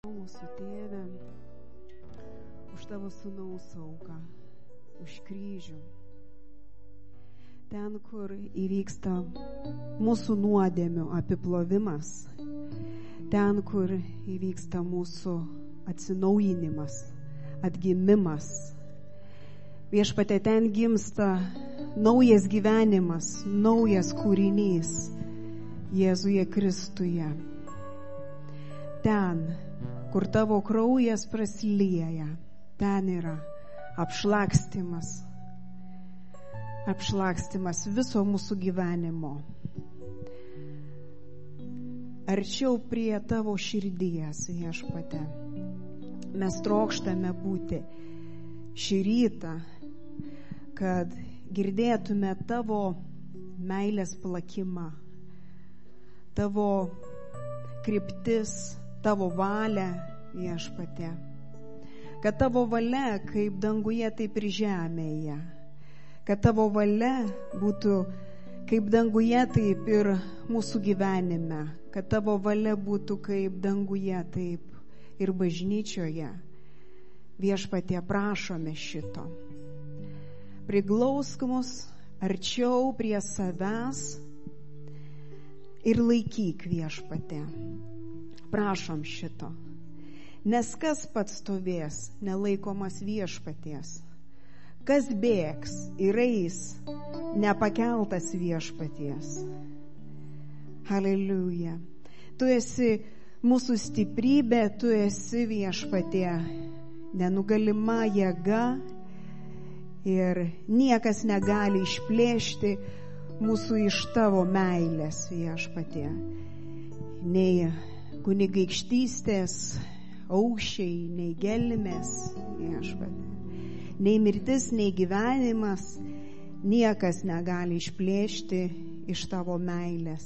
Mūsų Tėve, už Tavo sūnaus auką, už kryžių. Ten, kur įvyksta mūsų nuodėmių apiplovimas, ten, kur įvyksta mūsų atsinaujinimas, atgimimas. Viešpatie, ten gimsta naujas gyvenimas, naujas kūrinys Jėzuje Kristuje. Ten, kur Tavo kraujas prasilieja, ten yra apšlakstymas viso mūsų gyvenimo. Arčiau prie Tavo širdies, Viešpatie, mes trokštame būti šį rytą, kad girdėtume Tavo meilės plakimą, Tavo kryptis, Tavo valia, Viešpatie. Kad Tavo valia kaip danguje, taip ir žemėje. Kad Tavo valia būtų kaip danguje, taip ir mūsų gyvenime. Kad Tavo valia būtų kaip danguje, taip ir bažnyčioje. Viešpatie, prašome šito. Priglausk mus arčiau prie savęs ir laikyk, Viešpatie. Prašom šito. Nes kas pats stovės, nelaikomas Viešpaties? Kas bėgs ir eis, nepakeltas Viešpaties? Haleliuja. Tu esi mūsų stiprybė, Tu esi, Viešpatie, nenugalima jėga ir niekas negali išplėšti mūsų iš Tavo meilės, Viešpatie. Nei kunigaikštystės aukščiai, nei gelmės, Viešpatie. Nei mirtis, nei gyvenimas, niekas negali išplėšti iš Tavo meilės.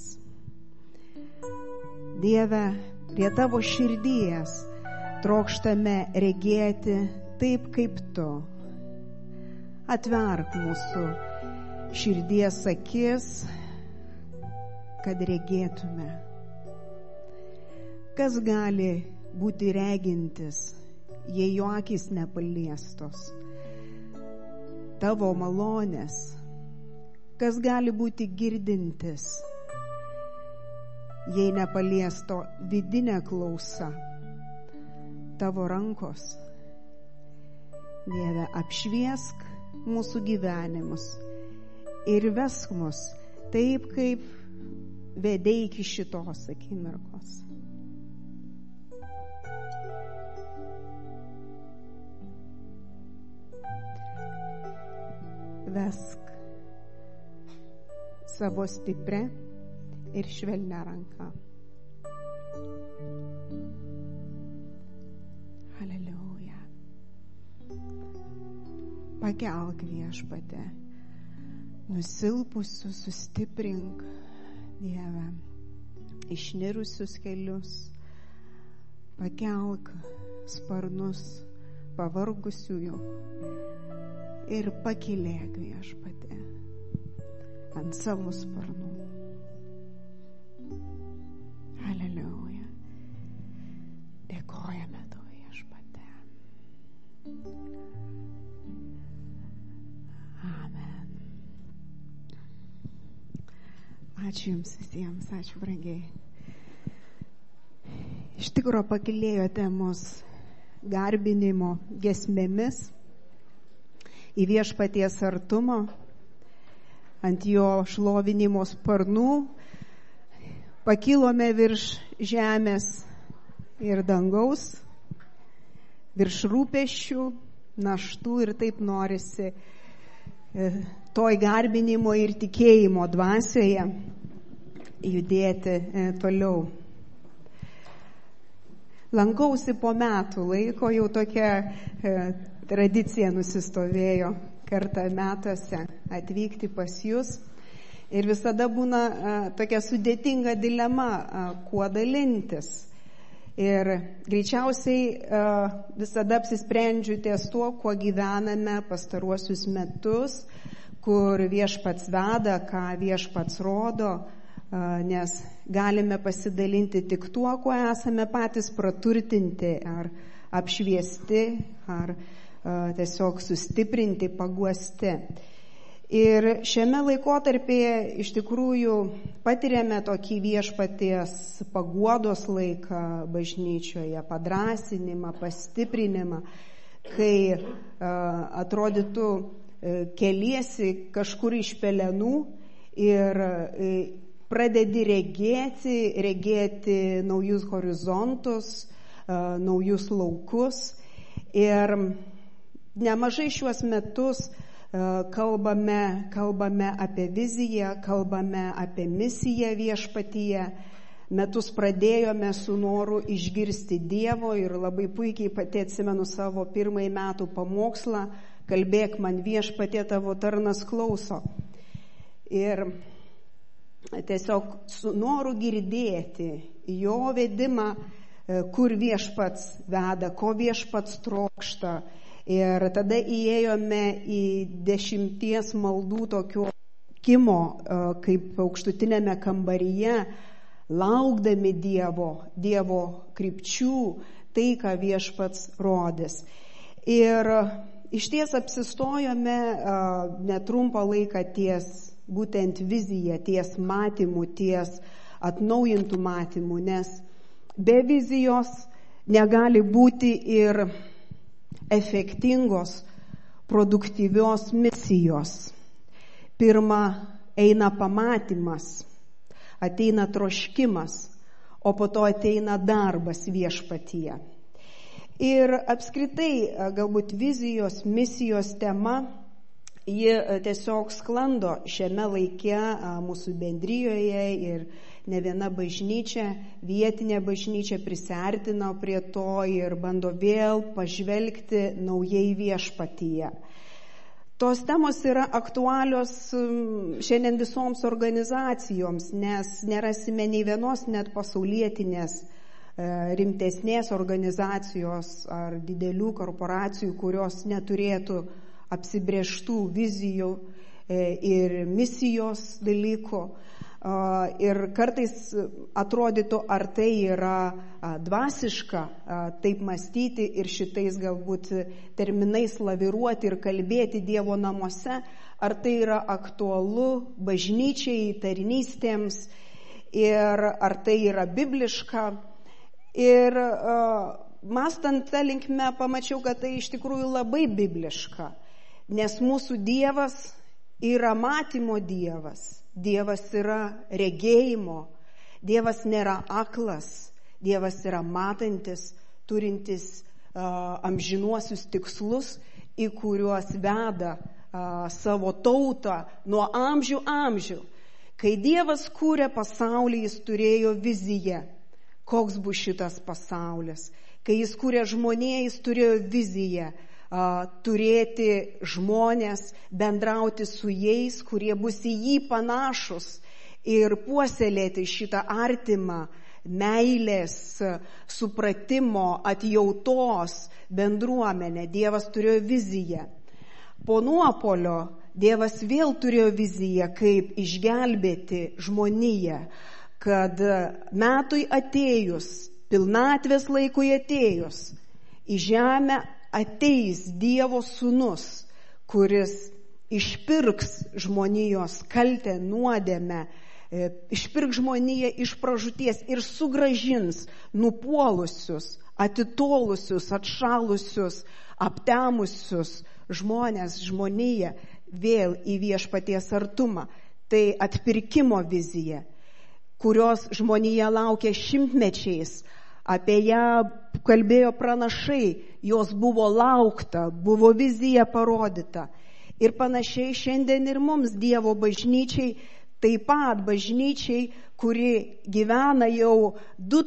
Dieve, prie Tavo širdies trokštame regėti taip, kaip Tu. Atverk mūsų širdies akis, kad regėtume. Kas gali būti regintis, jei jo akis nepaliestos Tavo malonės? Kas gali būti girdintis, jei nepaliesto vidinė klausa Tavo rankos? Dieve, apšviesk mūsų gyvenimus ir vesk mus taip, kaip vedei iki šitos akimirkos. Vesk savo stiprią ir švelnią ranką. Haleliuja. Pakelk, Viešpatie, nusilpusius sustiprink, Dieve, išnirusius kelius, pakelk sparnus pavargusiųjų ir pakilėk, Viešpatie, ant savo sparnų. Haleliuja. Dėkojame Tau, Viešpatie. Amen. Ačiū Jums visiems, ačiū brangiai. Iš tikro pakilėjote mus garbinimo giesmėmis į Viešpaties artumą, ant Jo šlovinimo sparnų, pakilome virš žemės ir dangaus, virš rūpesčių, naštų ir taip norisi toj garbinimo ir tikėjimo dvasioje judėti toliau. Lankausi po metų laiko, jau tokia tradicija nusistovėjo kartą metuose atvykti pas Jūs. Ir visada būna tokia sudėtinga dilema, kuo dalintis. Ir greičiausiai visada apsisprendžiu ties tuo, kuo gyvename pastaruosius metus, kur Viešpats veda, ką Viešpats rodo, nes galime pasidalinti tik tuo, kuo esame patys praturtinti ar apšviesti, ar tiesiog sustiprinti, paguosti. Ir šiame laikotarpyje iš tikrųjų patiriame tokį viešpaties paguodos laiką bažnyčioje, padrąsinimą, pastiprinimą, kai atrodytų keliesi kažkur iš pelenų ir pradedi regėti naujus horizontus, naujus laukus. Ir nemažai šiuos metus kalbame apie viziją, kalbame apie misiją viešpatyje. Metus pradėjome su noru išgirsti Dievo ir labai puikiai pati atsimenu savo pirmąjį metų pamokslą, kalbėk man viešpatie, tavo tarnas klauso. Ir tiesiog su noru girdėti jo vedimą, kur viešpats veda, ko viešpats trokšta. Ir tada įėjome į 10 maldų tokio kimo, kaip aukštutinėme kambaryje, laukdami Dievo krypčių, tai, ką viešpats rodys. Ir išties apsistojome netrumpą laiką ties būtent viziją, ties matymu, ties atnaujintų matymų, nes be vizijos negali būti ir efektingos, produktyvios misijos. Pirma eina pamatymas, ateina troškimas, o po to ateina darbas viešpatyje. Ir apskritai galbūt vizijos, misijos tema, ji tiesiog sklando šiame laike mūsų bendrijoje ir ne viena bažnyčia, vietinė bažnyčia prisiartino prie to ir bando vėl pažvelgti naujai viešpatyje. Tos temos yra aktualios šiandien visoms organizacijoms, nes nerasime nei vienos net pasaulietinės rimtesnės organizacijos ar didelių korporacijų, kurios neturėtų apsibrėžtų vizijų ir misijos dalykų. Ir kartais atrodytų, ar tai yra dvasiška taip mąstyti ir šitais galbūt terminais laviruoti ir kalbėti Dievo namuose, ar tai yra aktualu bažnyčiai, tarnystėms ir ar tai yra bibliška. Ir mąstant tą linkme pamačiau, kad tai iš tikrųjų labai bibliška, nes mūsų Dievas yra matymo Dievas. Dievas yra regėjimo, Dievas nėra aklas, Dievas yra matantis, turintis amžinuosius tikslus, į kuriuos veda savo tautą nuo amžių. Kai Dievas kūrė pasaulį, jis turėjo viziją, koks bus šitas pasaulis. Kai jis kūrė žmoniją, jis turėjo viziją, turėti žmonės, bendrauti su jais, kurie bus į jį panašus ir puoselėti šitą artimą meilės, supratimo, atjautos bendruomenę. Dievas turėjo viziją. Po nuopuolio Dievas vėl turėjo viziją, kaip išgelbėti žmoniją, kad metui atėjus, pilnatvės laikui atėjus, į žemę ateis Dievo sūnus, kuris išpirks žmonijos kaltę, nuodėmę, išpirks žmoniją iš pražūties ir sugrąžins nupuolusius, atitolusius, atšalusius, aptemusius žmoniją vėl į viešpaties artumą. Tai atpirkimo vizija, kurios žmonija laukia šimtmečiais. Apie ją kalbėjo pranašai, jos buvo laukta, buvo vizija parodyta. Ir panašiai šiandien ir mums Dievo bažnyčiai, taip pat bažnyčiai, kuri gyvena jau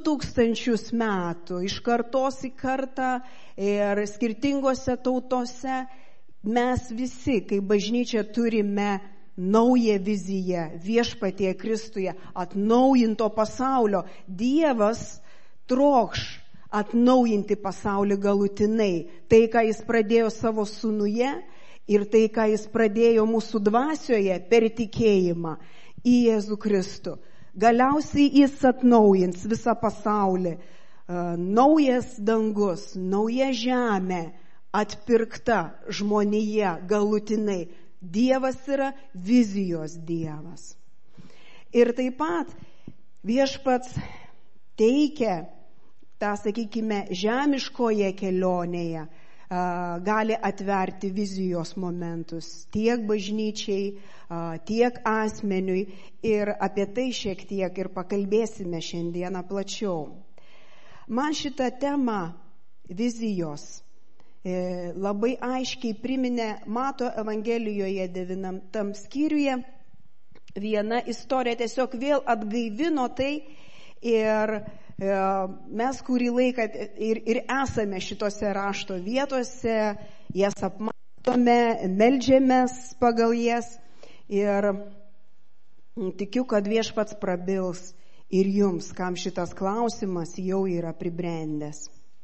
2000 metų, iš kartos į kartą ir skirtingose tautose, mes visi, kaip bažnyčia, turime naują viziją viešpatyje Kristuje, atnaujinto pasaulio. Dievas trokš atnaujinti pasaulį galutinai. Tai, ką jis pradėjo savo sūnuje ir tai, ką jis pradėjo mūsų dvasioje per tikėjimą į Jėzų Kristų. Galiausiai jis atnaujins visą pasaulį. Naujas dangus, nauja žemė, atpirkta žmonija galutinai. Dievas yra vizijos Dievas. Ir taip pat viešpats teikia tą, sakykime, žemiškoje kelionėje, gali atverti vizijos momentus tiek bažnyčiai, tiek asmeniui, ir apie tai šiek tiek ir pakalbėsime šiandieną plačiau. Man šitą temą vizijos labai aiškiai priminė Mato Evangelijoje 9 skyriuje viena istorija, tiesiog vėl atgaivino tai, ir mes kurį laiką ir esame šitose rašto vietose, jas apmatome, meldžiamės pagal jas, ir tikiu, kad viešpats prabils ir jums, kam šitas klausimas jau yra pribrendęs.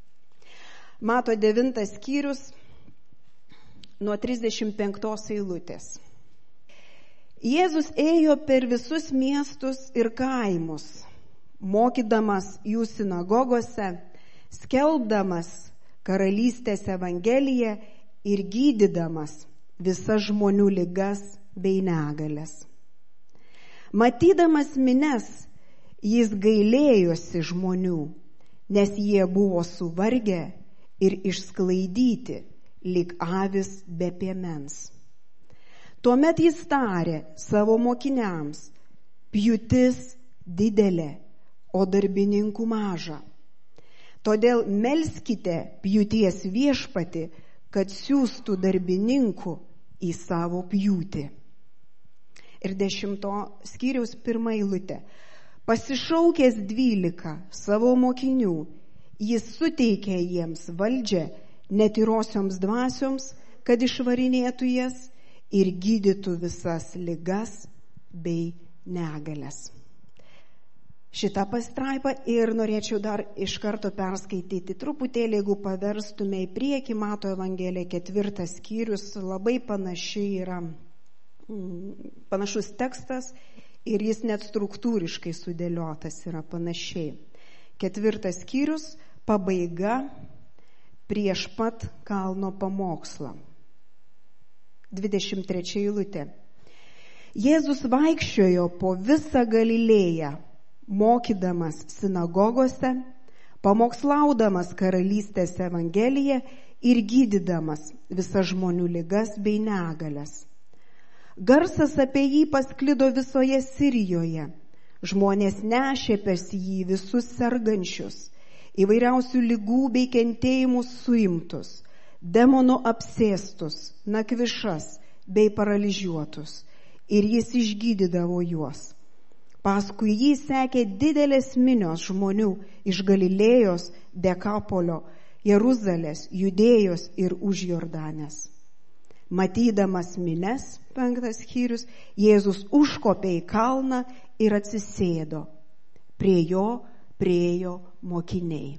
Mato 9 skyrius nuo 35 eilutės. Jėzus ėjo per visus miestus ir kaimus, mokydamas jų sinagogose, skelbdamas karalystės evangeliją ir gydydamas visas žmonių ligas bei negalias. Matydamas minias, jis gailėjosi žmonių, nes jie buvo suvargę ir išsklaidyti, lyg avis be piemens. Tuomet jis tarė savo mokiniams: pjūtis didelė, o darbininkų maža. Todėl melskite pjūties viešpatį, kad siųstų darbininkų į savo pjūtį. Ir 10 skyriaus 1 eilutė. Pasišaukęs 12 savo mokinių, jis suteikė jiems valdžią netyrosioms dvasioms, kad išvarinėtų jas ir gydytų visas ligas bei negalias. Šitą pastraipą ir norėčiau dar iš karto perskaityti truputėlį, jeigu paverstume į priekį. Mato Evangelija 4 skyrius, labai panašus tekstas, ir jis net struktūriškai sudėliotas yra panašiai. 4 skyrius, pabaiga, prieš pat kalno pamokslą. 23 eilutė. Jėzus vaikščiojo po visą Galilėją, mokydamas sinagogose, pamokslaudamas karalystės evangeliją ir gydydamas visas žmonių ligas bei negalias. Garsas apie jį pasklido visoje Sirijoje. Žmonės nešė pas jį visus sergančius, įvairiausių ligų bei kentėjimų suimtus, demonų apsėstus, nakvišas bei paralyžiuotus, ir jis išgydydavo juos. Paskui jį sekė didelės minios žmonių iš Galilėjos, Dekapolio, Jeruzalės, Judėjos ir už Jordanės. Matydamas minias, 5 skyrius, Jėzus užkopė į kalną ir atsisėdo. Prie jo priėjo mokiniai.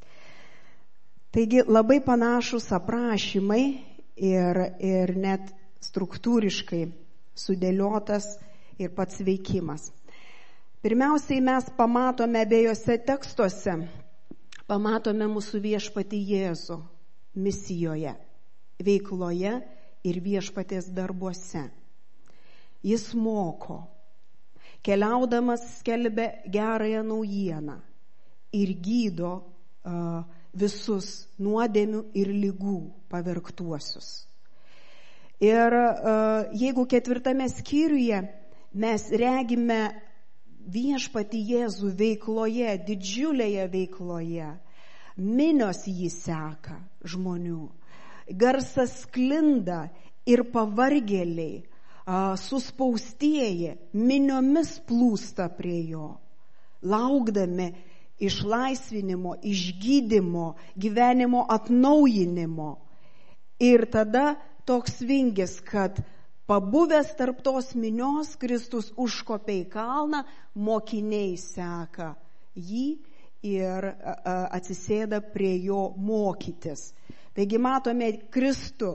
Taigi labai panašus aprašymai ir net struktūriškai sudėliotas ir pats veikimas. Pirmiausiai mes pamatome abiejose tekstuose, pamatome mūsų viešpatį Jėzų misijoje, veikloje ir viešpatės darbuose. Jis moko, keliaudamas skelbia gerąją naujieną ir gydo visus nuodėmių ir ligų pavergtuosius. Ir jeigu 4 skyriuje mes regime viešpatį Jėzų veikloje, didžiulėje veikloje, minios jį seka žmonių, garsas sklinda ir pavargėliai, suspaustieji miniomis plūsta prie jo, laukdami išlaisvinimo, išgydymo, gyvenimo atnaujinimo. Ir tada toks vingis, kad pabuvęs tarp tos minios, Kristus užkopė į kalną, mokiniai seka jį ir atsisėda prie jo mokytis. Taigi matome Kristų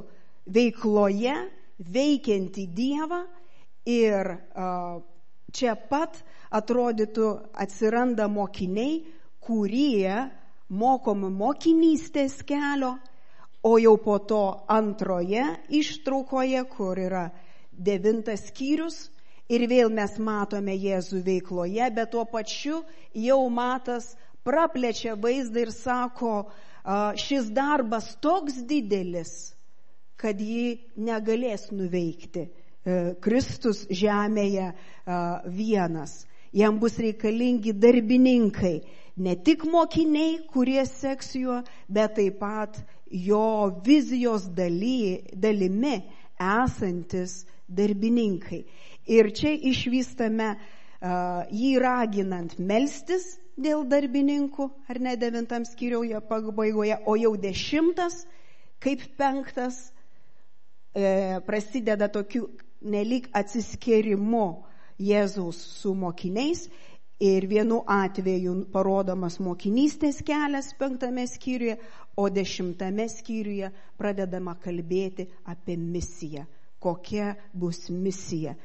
veikloje, veikiantį Dievą, ir čia pat atrodytų atsiranda mokiniai, kurie mokomi mokinystės kelio, o jau po to antroje ištraukoje, kur yra 9 skyrius, ir vėl mes matome Jėzų veikloje, bet tuo pačiu jau Matas praplečia vaizdą ir sako, šis darbas toks didelis, kad jį negalės nuveikti Kristus žemėje vienas. Jam bus reikalingi darbininkai, ne tik mokiniai, kurie seks juo, bet taip pat jo vizijos dalimi esantis darbininkai. Ir čia išvystame jį raginant melstis dėl darbininkų, ar ne 9 skyriuje pabaigoje, o jau 10, kaip 5, prasideda tokiu nelyg atsiskėrimu Jėzaus su mokiniais ir vienu atveju parodomas mokinystės kelias 5 skyriuje, o 10 skyriuje pradedama kalbėti apie misiją. Kokia bus misija,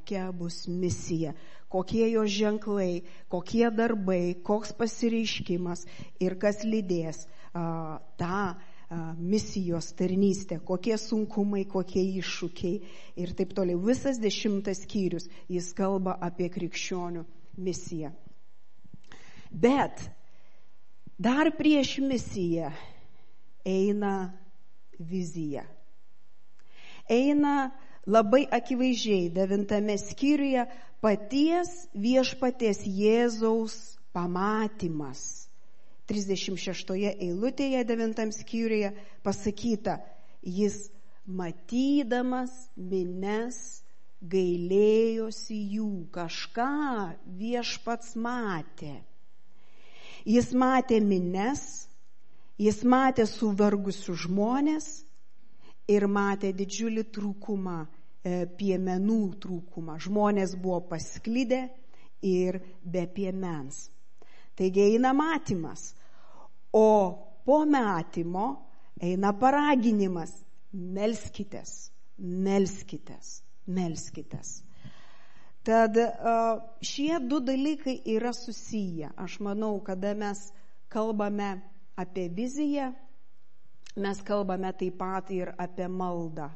kokie jo ženklai, kokie darbai, koks pasireiškimas ir kas lydės tą misijos tarnystę, kokie sunkumai, kokie iššūkiai ir taip toliau. Visas 10 skyrius jis kalba apie krikščionių misiją. Bet dar prieš misiją eina vizija. Eina labai akivaizdžiai 9 skyriuje paties viešpaties Jėzaus pamatymas. 36 eilutėje 9 skyriuje pasakyta, jis matydamas minias gailėjosi jų. Kažką viešpats matė. Jis matė minias, jis matė suvargusius žmonės ir matė didžiulį trūkumą, piemenų trūkumą. Žmonės buvo pasklidę ir be piemens. Taigi eina matymas, o po matymo eina paraginimas. Melskitės, melskitės, melskitės. Tad šie 2 dalykai yra susiję. Aš manau, kada mes kalbame apie viziją, mes kalbame taip pat ir apie maldą.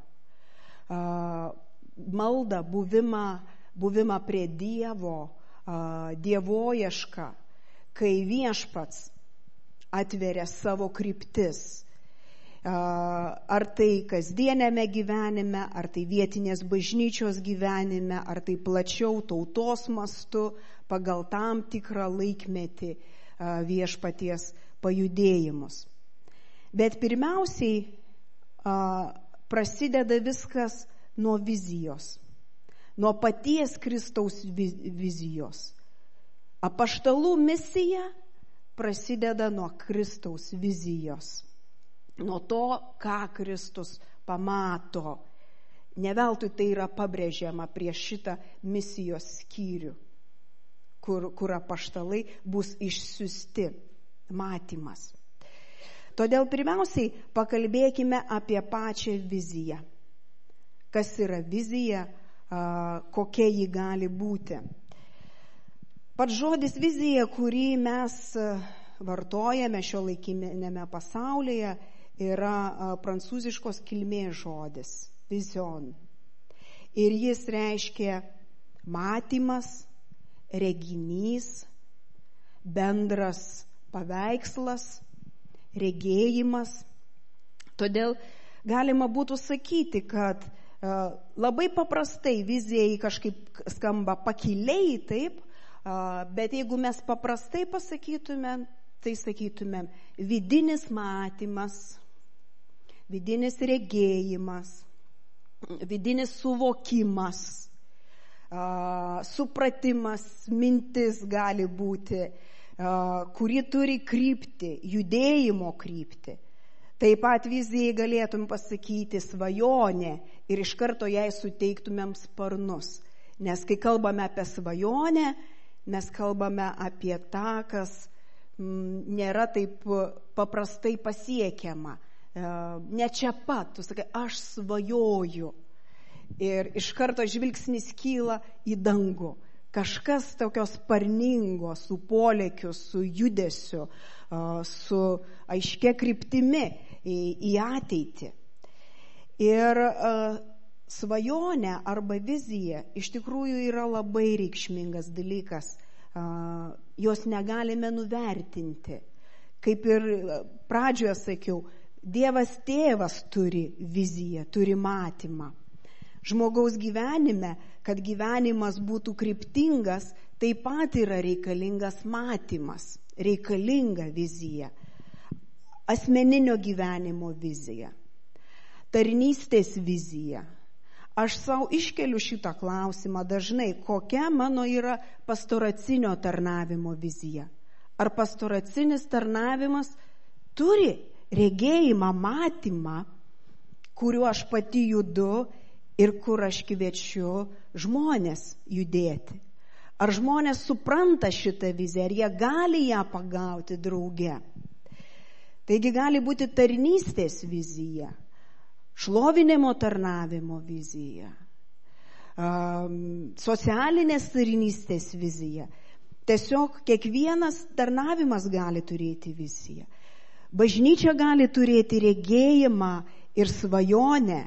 Maldą, buvimą prie Dievo, dievoiešką, kai viešpats atveria savo kryptis. Ar tai kasdienėme gyvenime, ar tai vietinės bažnyčios gyvenime, ar tai plačiau tautos mastu pagal tam tikrą laikmetį viešpaties pajudėjimus. Bet pirmiausiai prasideda viskas nuo vizijos, nuo paties Kristaus vizijos. Apaštalų misija prasideda nuo Kristaus vizijos, nuo to, ką Kristus pamato. Ne veltui tai yra pabrėžiama prieš šitą misijos skyrių, kur apaštalai bus išsiųsti. Matymas. Todėl pirmiausiai pakalbėkime apie pačią viziją. Kas yra vizija, kokia ji gali būti. Pats žodis vizija, kurį mes vartojame šiuolaikinėme pasaulyje, yra prancūziškos kilmės žodis, vision. Ir jis reiškia matymas, reginys, bendras paveikslas, regėjimas. Todėl galima būtų sakyti, kad labai paprastai vizijai kažkaip skamba pakiliai, taip, bet jeigu mes paprastai pasakytumėm, tai sakytumėm vidinis matymas, vidinis regėjimas, vidinis suvokimas, supratimas, mintis gali būti, kuri turi kryptį, judėjimo kryptį. Taip pat vizijai galėtum pasakyti svajonė ir iš karto jai suteiktumėm sparnus. Nes kai kalbame apie svajonę, mes kalbame apie tą, kas nėra taip paprastai pasiekiama. Ne čia pat, tu sakai, aš svajoju. Ir iš karto žvilgsnis kyla į dangų. kažkas tokios sparningo, su polėkiu, su judesiu, su aiškia kryptimi į ateitį. Ir svajonė arba vizija iš tikrųjų yra labai reikšmingas dalykas. Jos negalime nuvertinti. Kaip ir pradžioje sakiau, Dievas tėvas turi viziją, turi matymą. Žmogaus gyvenime, kad gyvenimas būtų kryptingas, taip pat yra reikalingas matymas, reikalinga vizija. Asmeninio gyvenimo vizija, tarnystės vizija. Aš savo iškeliu šitą klausimą dažnai, kokia mano yra pastoracinio tarnavimo vizija. Ar pastoracinis tarnavimas turi regėjimą, matymą, kuriuo aš pati judu ir kur aš kviečiu žmonės judėti. Ar žmonės supranta šitą viziją, ar jie gali ją pagauti drauge. Taigi gali būti tarnystės vizija, šlovinimo tarnavimo vizija, socialinės tarnystės vizija. Tiesiog kiekvienas tarnavimas gali turėti viziją. Bažnyčia gali turėti regėjimą ir svajonę.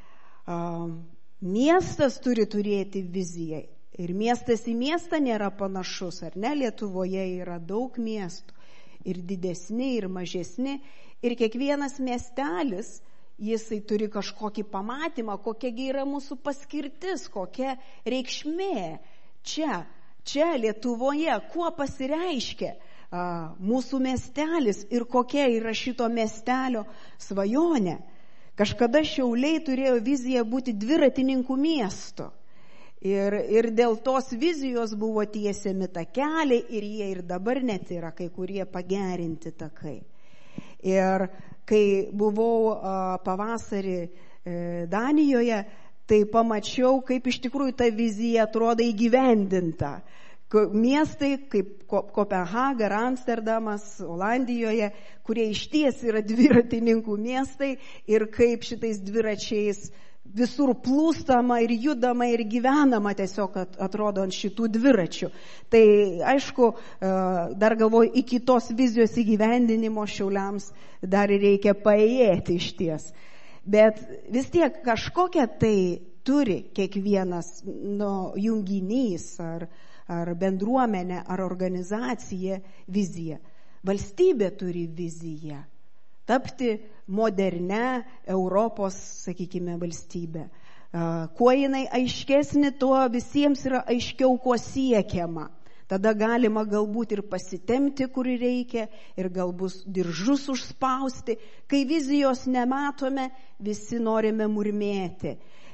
Miestas turi turėti viziją. Ir miestas į miestą nėra panašus, ar ne? Lietuvoje yra daug miestų. Ir didesni, ir mažesni. Ir kiekvienas miestelis, jisai turi kažkokį pamatymą, kokiagi yra mūsų paskirtis, kokia reikšmė čia Lietuvoje, kuo pasireiškia mūsų miestelis ir kokia yra šito miestelio svajonė. Kažkada Šiauliai turėjo viziją būti dviratininkų miesto. Ir dėl tos vizijos buvo tiesiami takeliai ir jie ir dabar net yra kai kurie pagerinti takai. Ir kai buvau pavasarį Danijoje, tai pamačiau, kaip iš tikrųjų ta vizija atrodo įgyvendinta. Miestai kaip Kopenhaga ar Amsterdamas Olandijoje, kurie išties yra dviratininkų miestai ir kaip šitais dviračiais visur plūstama ir judama ir gyvenama tiesiog atrodo ant šitų dviračių. Tai aišku, dar galvoju, iki tos vizijos įgyvendinimo Šiauliams dar reikia paėjėti išties. Bet vis tiek kažkokia tai turi kiekvienas junginys ar bendruomenė, ar organizacija viziją. Valstybė turi viziją. Tapti modernę Europos, sakykime, valstybę. Kuo jinai aiškesnė, tuo visiems yra aiškiau, kuo siekiama. Tada galima galbūt ir pasitemti, kur reikia, ir galbūt diržus užspausti. Kai vizijos nematome, visi norime murmėti.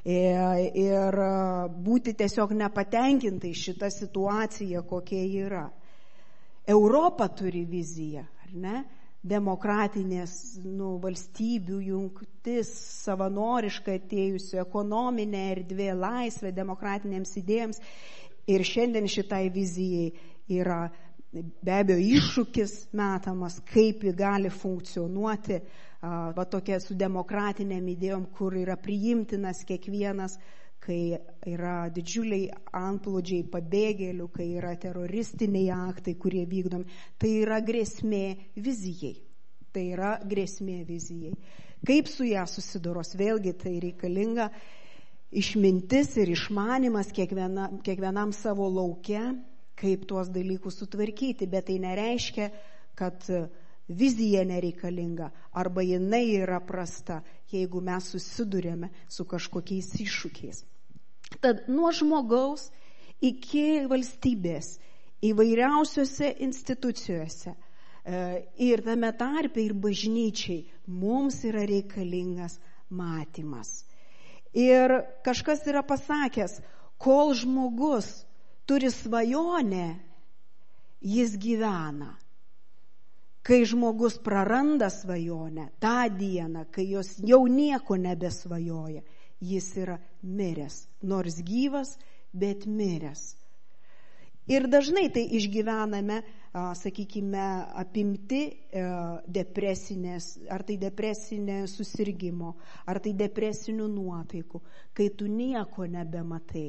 Ir būti tiesiog nepatenkintai šitą situaciją, kokia yra. Europa turi viziją, ar ne? Demokratinės valstybių jungtis, savanoriškai atėjusi ekonominė erdvė, laisvė demokratinėms idėjams. Ir šiandien šitai vizijai yra be abejo iššūkis metamas, kaip ji gali funkcionuoti, tokia su demokratinėm idėjom, kur yra priimtinas kiekvienas, kai yra didžiuliai antplūdžiai pabėgėlių, kai yra teroristiniai aktai, kurie vykdomi. Tai yra grėsmė vizijai. Tai yra grėsmė vizijai. Kaip su ją susidoros? Vėlgi tai reikalinga išmintis ir išmanimas kiekvienam savo lauke, kaip tuos dalykus sutvarkyti, bet tai nereiškia, kad vizija nereikalinga arba jinai yra prasta, jeigu mes susidurėme su kažkokiais iššūkiais. Tad nuo žmogaus iki valstybės, įvairiausiose institucijose ir tame tarpe ir bažnyčiai mums yra reikalingas matymas. Ir kažkas yra pasakęs, kol žmogus turi svajonę, jis gyvena. Kai žmogus praranda svajonę, tą dieną, kai jos jau nieko nebesvajoja, jis yra miręs, nors gyvas, bet miręs. Ir dažnai tai išgyvename, sakykime, apimti depresinės, ar tai depresinė susirgimo, ar tai depresinių nuotaikų, kai tu nieko nebematai.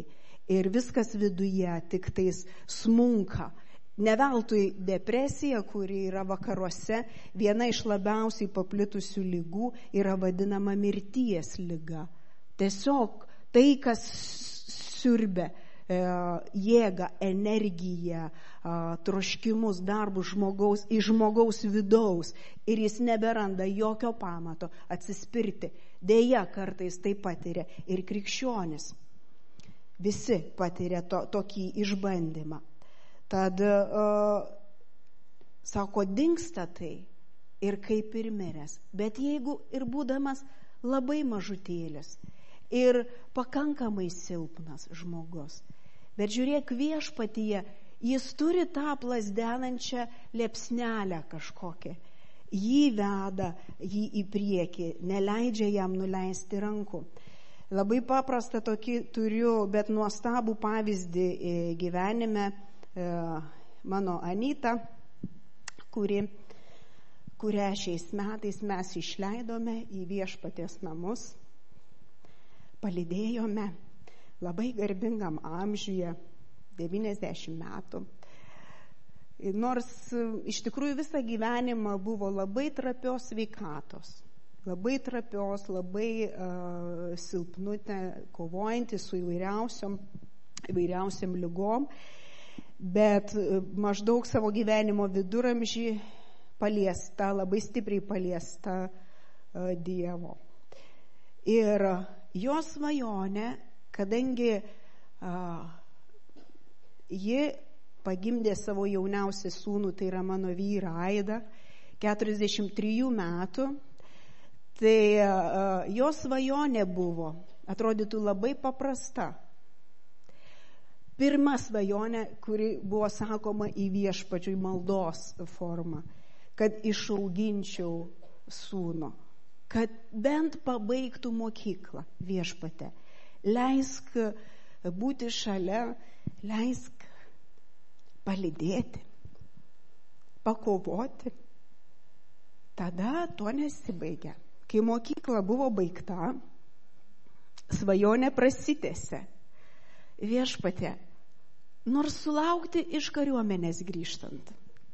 ir viskas viduje tik tais smunka. Ne veltui depresija, kuri yra vakaruose, viena iš labiausiai paplitusių ligų yra vadinama mirties liga. Tiesiog tai, kas siurbia jėgą, energiją, troškimus, darbus iš žmogaus vidaus ir jis neberanda jokio pamato atsispirti. Deja, kartais tai patiria ir krikščionis. Visi patiria tokį išbandymą. Tad, sako, dingsta tai ir kaip ir miręs. Bet jeigu ir būdamas labai mažutėlis ir pakankamai silpnas žmogus, bet žiūrėk, viešpatyje, jis turi tą plazdenančią liepsnelę kažkokią. Jį veda, jį į priekį, neleidžia jam nuleisti rankų. Labai paprastą tokį turiu, bet nuostabų pavyzdį gyvenime. Mano Anyta, kurią šiais metais mes išleidome į Viešpaties namus, palydėjome labai garbingam amžiuje, 90 metų. Nors iš tikrųjų visą gyvenimą buvo labai trapios sveikatos, labai trapios, labai silpnutė, kovojanti su įvairiausiam lygom, bet maždaug savo gyvenimo viduramžį paliesta, labai stipriai paliesta Dievo. Ir jos svajonė, kadangi ji pagimdė savo jauniausią sūnų, tai yra mano vyrą Aidą, 43 metų, tai jos svajonė buvo, atrodytų labai paprasta. Pirma svajonė, kuri buvo sakoma į Viešpačiui maldos formą, kad išauginčiau sūnų, kad bent pabaigtų mokyklą, Viešpate. Leisk būti šalia, leisk palydėti, pakovoti. Tada to nesibaigė. Kai mokykla buvo baigta, svajonė prasitęsė. Viešpatie, nors sulaukti iš kariuomenės grįžtant.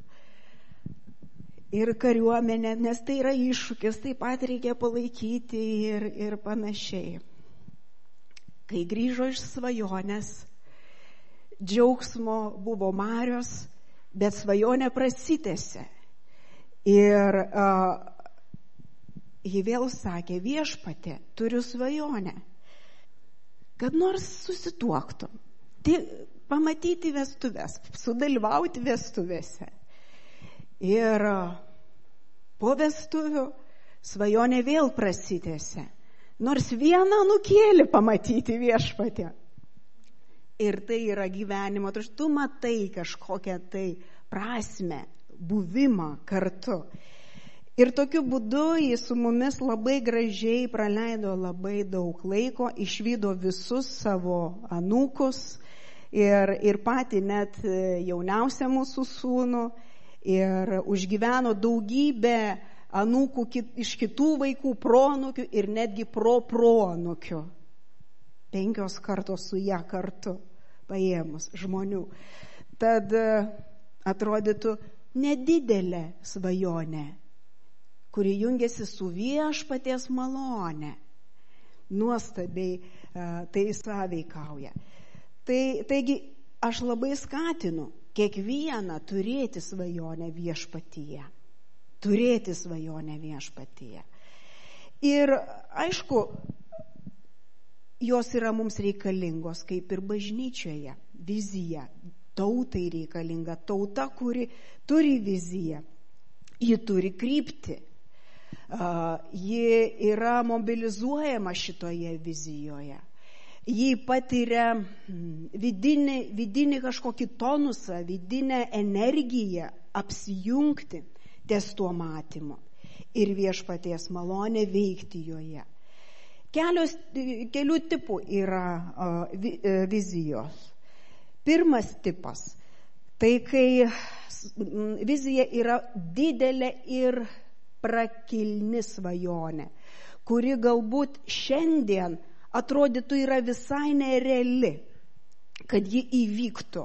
Ir kariuomenė, nes tai yra iššūkis, taip pat reikia palaikyti ir panašiai. Kai grįžo iš svajonės, džiaugsmo buvo marios, bet svajonė prasitęsė. Ir ji vėl sakė, Viešpatie, turiu svajonę, kad nors susituoktum, pamatyti vestuves, sudalyvauti vestuvėse. Ir po vestuvių svajonė vėl prasitęsė, nors vieną nukėlį pamatyti, Viešpatie. Ir tai yra gyvenimo, tu matai kažkokią tai prasmę, buvimą kartu. Ir tokiu būdu jis su mumis labai gražiai praleido labai daug laiko, išvydo visus savo anūkus ir patį net jauniausią mūsų sūnų ir užgyveno daugybę anūkų iš kitų vaikų, proanūkių ir netgi proanūkių. 5 kartos su ją kartu paėmus žmonių. Tad atrodytų nedidelė svajonė, kuri jungiasi su Viešpaties malone. Nuostabiai tai sąveikauja. Taigi aš labai skatinu kiekvieną turėti svajonę Viešpatyje. Turėti svajonę Viešpatyje. Ir aišku, jos yra mums reikalingos, kaip ir bažnyčioje. Vizija. Tautai reikalinga. Tauta, kuri turi viziją. Ji turi kryptį. Ji yra mobilizuojama šitoje vizijoje. Ji patiria vidinį kažkokį tonusą, vidinę energiją apsijungti ties tuo matymu ir Viešpaties malonę veikti joje. Kelių tipų yra vizijos. Pirmas tipas, tai kai vizija yra didelė ir prakilni svajonė, kuri galbūt šiandien atrodytų yra visai nereali. kad ji įvyktų.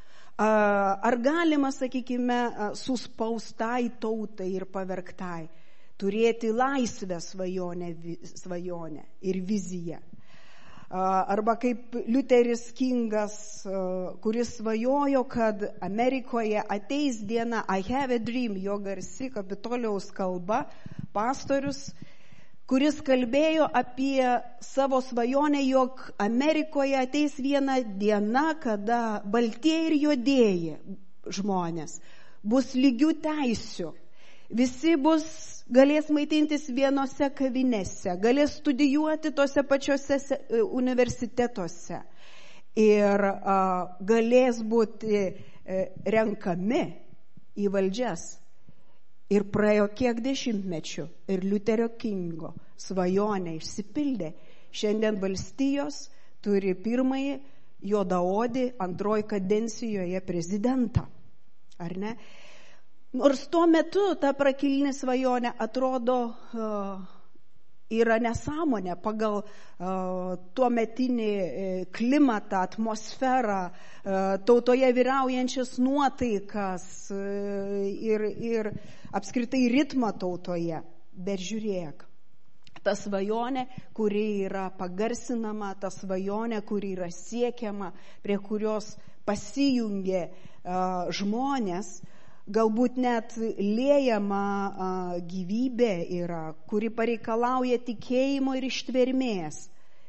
Ar galima, sakykime, suspaustai tautai ir pavergtai turėti laisvę svajonę ir viziją? Arba kaip Liuteris Kingas, kuris svajojo, kad Amerikoje ateis diena, I have a dream, jo garsi Kapitolijaus kalba, pastorius, kuris kalbėjo apie savo svajonę, jog Amerikoje ateis viena diena, kada baltieji ir juodieji žmonės bus lygių teisių. Visi galės maitintis vienose kavinėse, galės studijuoti tose pačiose universitetuose ir galės būti renkami į valdžias. Ir praėjo kiek dešimtmečių ir Liuterio Kingo svajonė išsipildė. Šiandien valstijos turi pirmąjį juodaodį antroji kadencijoje prezidentą. Ar ne? Nors tuo metu ta prakilinė svajonė atrodo yra nesąmonė pagal tuometinį klimatą, atmosferą, tautoje vyraujančias nuotaikas ir apskritai ritmą tautoje. Bet žiūrėk, ta svajonė, kuri yra pagarsinama, ta svajonė, kuri yra siekiama, prie kurios pasijungė žmonės, galbūt net liejama gyvybė yra, kuri pareikalauja tikėjimo ir ištvermės.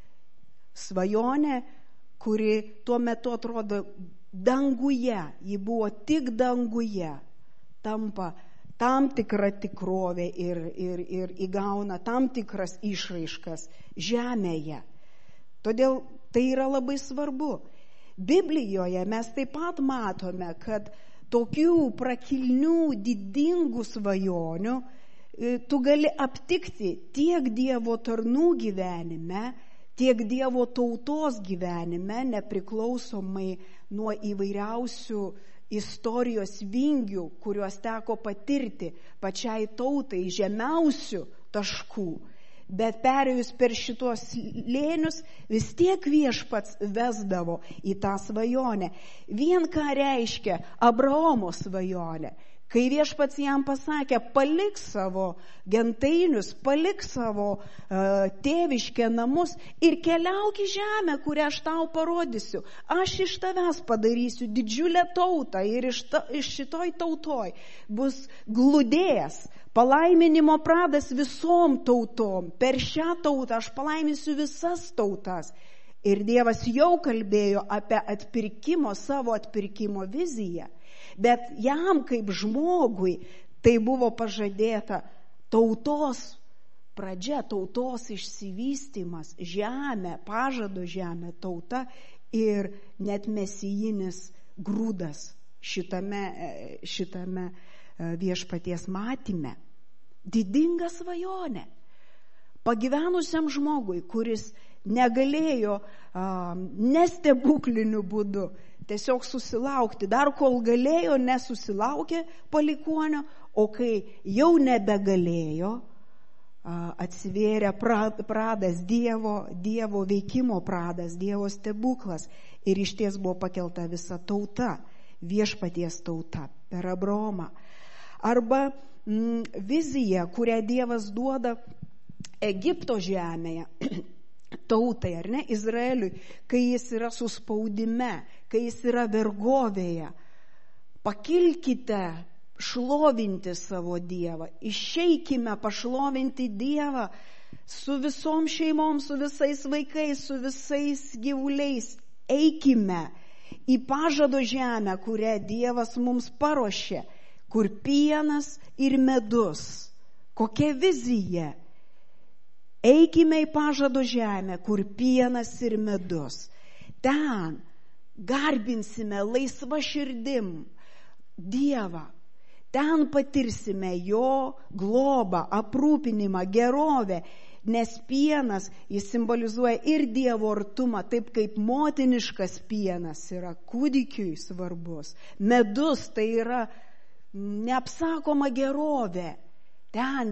Svajonė, kuri tuo metu atrodo danguje, ji buvo tik danguje, tampa tam tikra tikrovė ir įgauna tam tikras išraiškas žemėje. Todėl tai yra labai svarbu. Biblijoje mes taip pat matome, kad tokių prakilnių, didingų svajonių tu gali aptikti tiek Dievo tarnų gyvenime, tiek Dievo tautos gyvenime, nepriklausomai nuo įvairiausių istorijos vingių, kuriuos teko patirti pačiai tautai žemiausių taškų. Bet perėjus per šitos lėnius, vis tiek viešpats vesdavo į tą svajonę. Vien ką reiškia Abraomo svajonė. Kai viešpats jam pasakė, palik savo gentainius, palik savo tėviškę namus ir keliauk į žemę, kurią aš tau parodysiu. Aš iš tavęs padarysiu didžiulę tautą ir iš šitoj tautoj bus glūdėjęs palaiminimo pradas visom tautom. Per šią tautą aš palaiminsiu visas tautas. Ir Dievas jau kalbėjo apie savo atpirkimo viziją. Bet jam kaip žmogui tai buvo pažadėta tautos pradžia, tautos išsivystymas, žemė, pažado žemė, tauta ir net mesijinis grūdas šitame viešpaties matyme. Didinga svajonė. Pagyvenusiam žmogui, kuris negalėjo nestebukliniu būdu tiesiog susilaukti, dar kol galėjo, nesusilaukė palikuonio, o kai jau nebegalėjo, atsivėrė pradas Dievo veikimo pradas, Dievo stebuklas ir išties buvo pakelta visa tauta, viešpaties tauta per Abraomą. Arba vizija, kurią Dievas duoda Egipto žemėje, tautai, ar ne, Izraeliui, kai jis yra suspaudime, kai jis yra vergovėje. Pakilkite šlovinti savo Dievą, išeikime pašlovinti Dievą su visom šeimom, su visais vaikais, su visais gyvuliais. Eikime į pažado žemę, kurią Dievas mums paruošė, kur pienas ir medus. Kokia vizija? Eikime į pažado žemę, kur pienas ir medus. Ten garbinsime laisva širdim Dievą. Ten patirsime jo globą, aprūpinimą, gerovę, nes pienas jis simbolizuoja ir Dievo artumą, taip kaip motiniškas pienas yra kūdikiui svarbus. Medus tai yra neapsakoma gerovė. Ten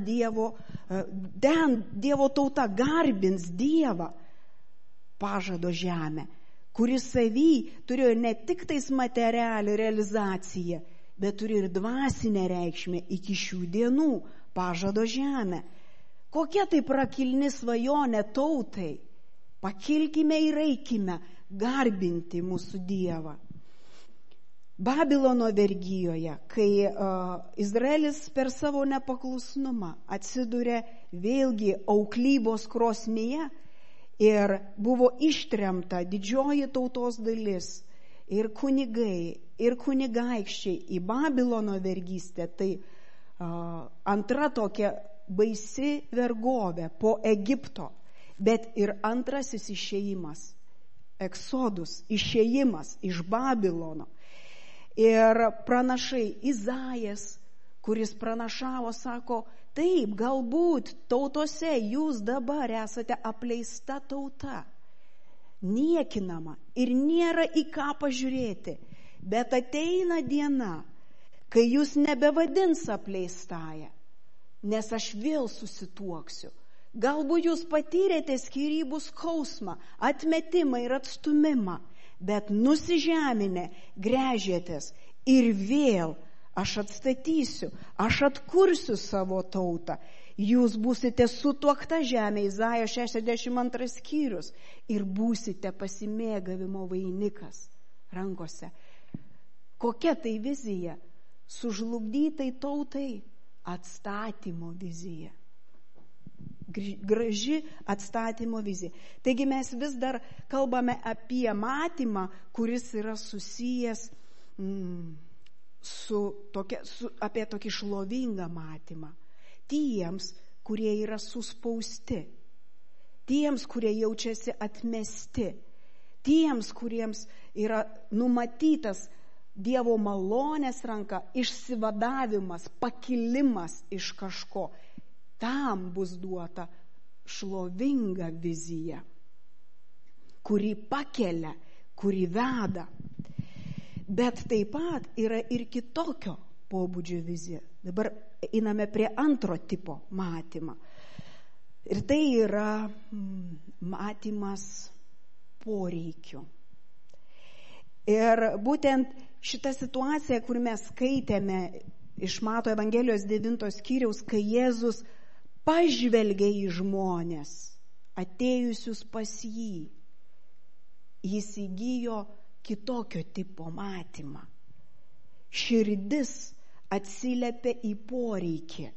Dievo tauta garbins Dievą, pažado žemę, kuris savy turėjo ne tik tais materialią realizaciją, bet turi ir dvasinę reikšmę iki šių dienų, pažado žemę. Kokia tai prakilni svajonė tautai? Pakilkime ir eikime garbinti mūsų Dievą. Babilono vergijoje, kai Izraelis per savo nepaklusnumą atsidūrė vėlgi auklybos krosnyje ir buvo ištremta didžioji tautos dalis ir kunigai, ir kunigaikščiai į Babilono vergystę, tai antra tokia baisi vergovė po Egipto, bet ir antrasis išėjimas, eksodus, išėjimas iš Babilono. Ir pranašai Izaijas, kuris pranašavo, sako, taip, galbūt tautose jūs dabar esate apleista tauta, niekinama ir nėra į ką pažiūrėti, bet ateina diena, kai jūs nebevadins apleistąją, nes aš vėl susituoksiu. Galbūt jūs patyrėte skyrybų skausmą, atmetimą ir atstumimą, bet nusižeminę gręžėtės ir vėl aš atstatysiu, aš atkursiu savo tautą. Jūs būsite sutuokta žemė, Izaijo 62 skyrius, ir būsite pasimėgavimo vainikas rankose. Kokia tai vizija? Sužlugdytai tautai atstatymo vizija. Graži atstatymo vizija. Taigi mes vis dar kalbame apie matymą, kuris yra susijęs apie tokį šlovingą matymą. Tiems, kurie yra suspausti, tiems, kurie jaučiasi atmesti, tiems, kuriems yra numatytas Dievo malonės ranka, išsivadavimas, pakilimas iš kažko. Tam bus duota šlovinga vizija, kuri pakelia, kuri veda. Bet taip pat yra ir kitokio pobūdžio vizija. Dabar einame prie antro tipo matymą. Ir tai yra matymas poreikių. Ir būtent šita situacija, kur mes skaitėme iš Mato Evangelijos 9 skyriaus, kai Jėzus pažvelgia į žmonės, atėjusius pas jį, jis įgijo kitokio tipo matymą. Širdis atsiliepia į poreikį.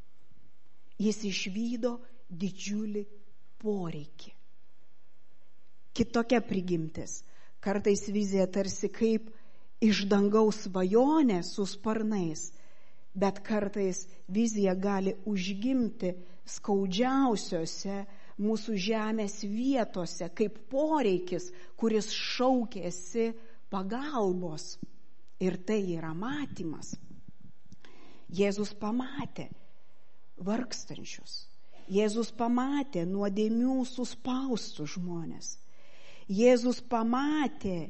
Jis išvydo didžiulį poreikį. Kitokia prigimtis. Kartais vizija tarsi kaip iš dangaus svajonė su sparnais, bet kartais vizija gali užgimti skaudžiausiose mūsų žemės vietose, kaip poreikis, kuris šaukėsi pagalbos. Ir tai yra matymas. Jėzus pamatė vargstančius. Jėzus pamatė nuodėmių suspaustus žmonės. Jėzus pamatė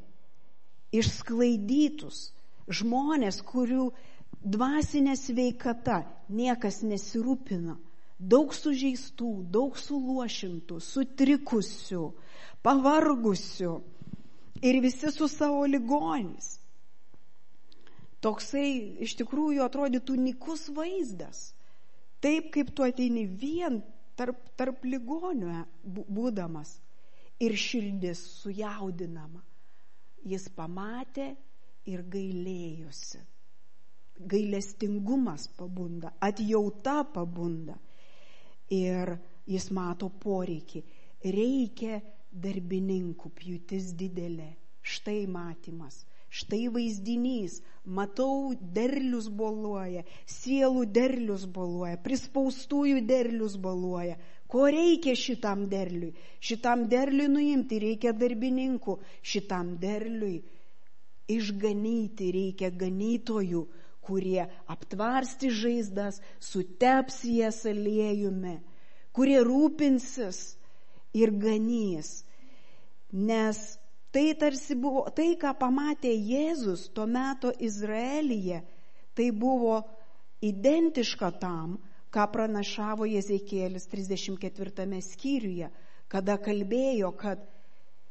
išsklaidytus žmonės, kurių dvasinė sveikata niekas nesirūpina. Daug sužeistų, daug suluošintų, sutrikusių, pavargusių ir visi su savo ligoniais. Toksai iš tikrųjų atrodytų nykus vaizdas. Taip kaip tu ateini vien tarp ligonių būdamas ir širdis sujaudinama. Jis pamatė ir gailėjosi. Gailestingumas pabunda, atjauta pabunda. Ir jis mato poreikį. Reikia darbininkų, pjūtis didelė. Štai matymas, štai vaizdinys. Matau, derlius boluoja, sielų derlius boluoja, prispaustųjų derlius boluoja. Ko reikia šitam derliui? Šitam derliui nuimti reikia darbininkų. Šitam derliui išganyti reikia ganytojų, kurie aptvarsti žaizdas, suteps jas aliejumi, kurie rūpinsis ir ganys. Nes tai tarsi buvo, tai ką pamatė Jėzus tuo metu Izraelyje, tai buvo identiška tam, ką pranašavo Jezekielis 34 skyriuje, kada kalbėjo, kad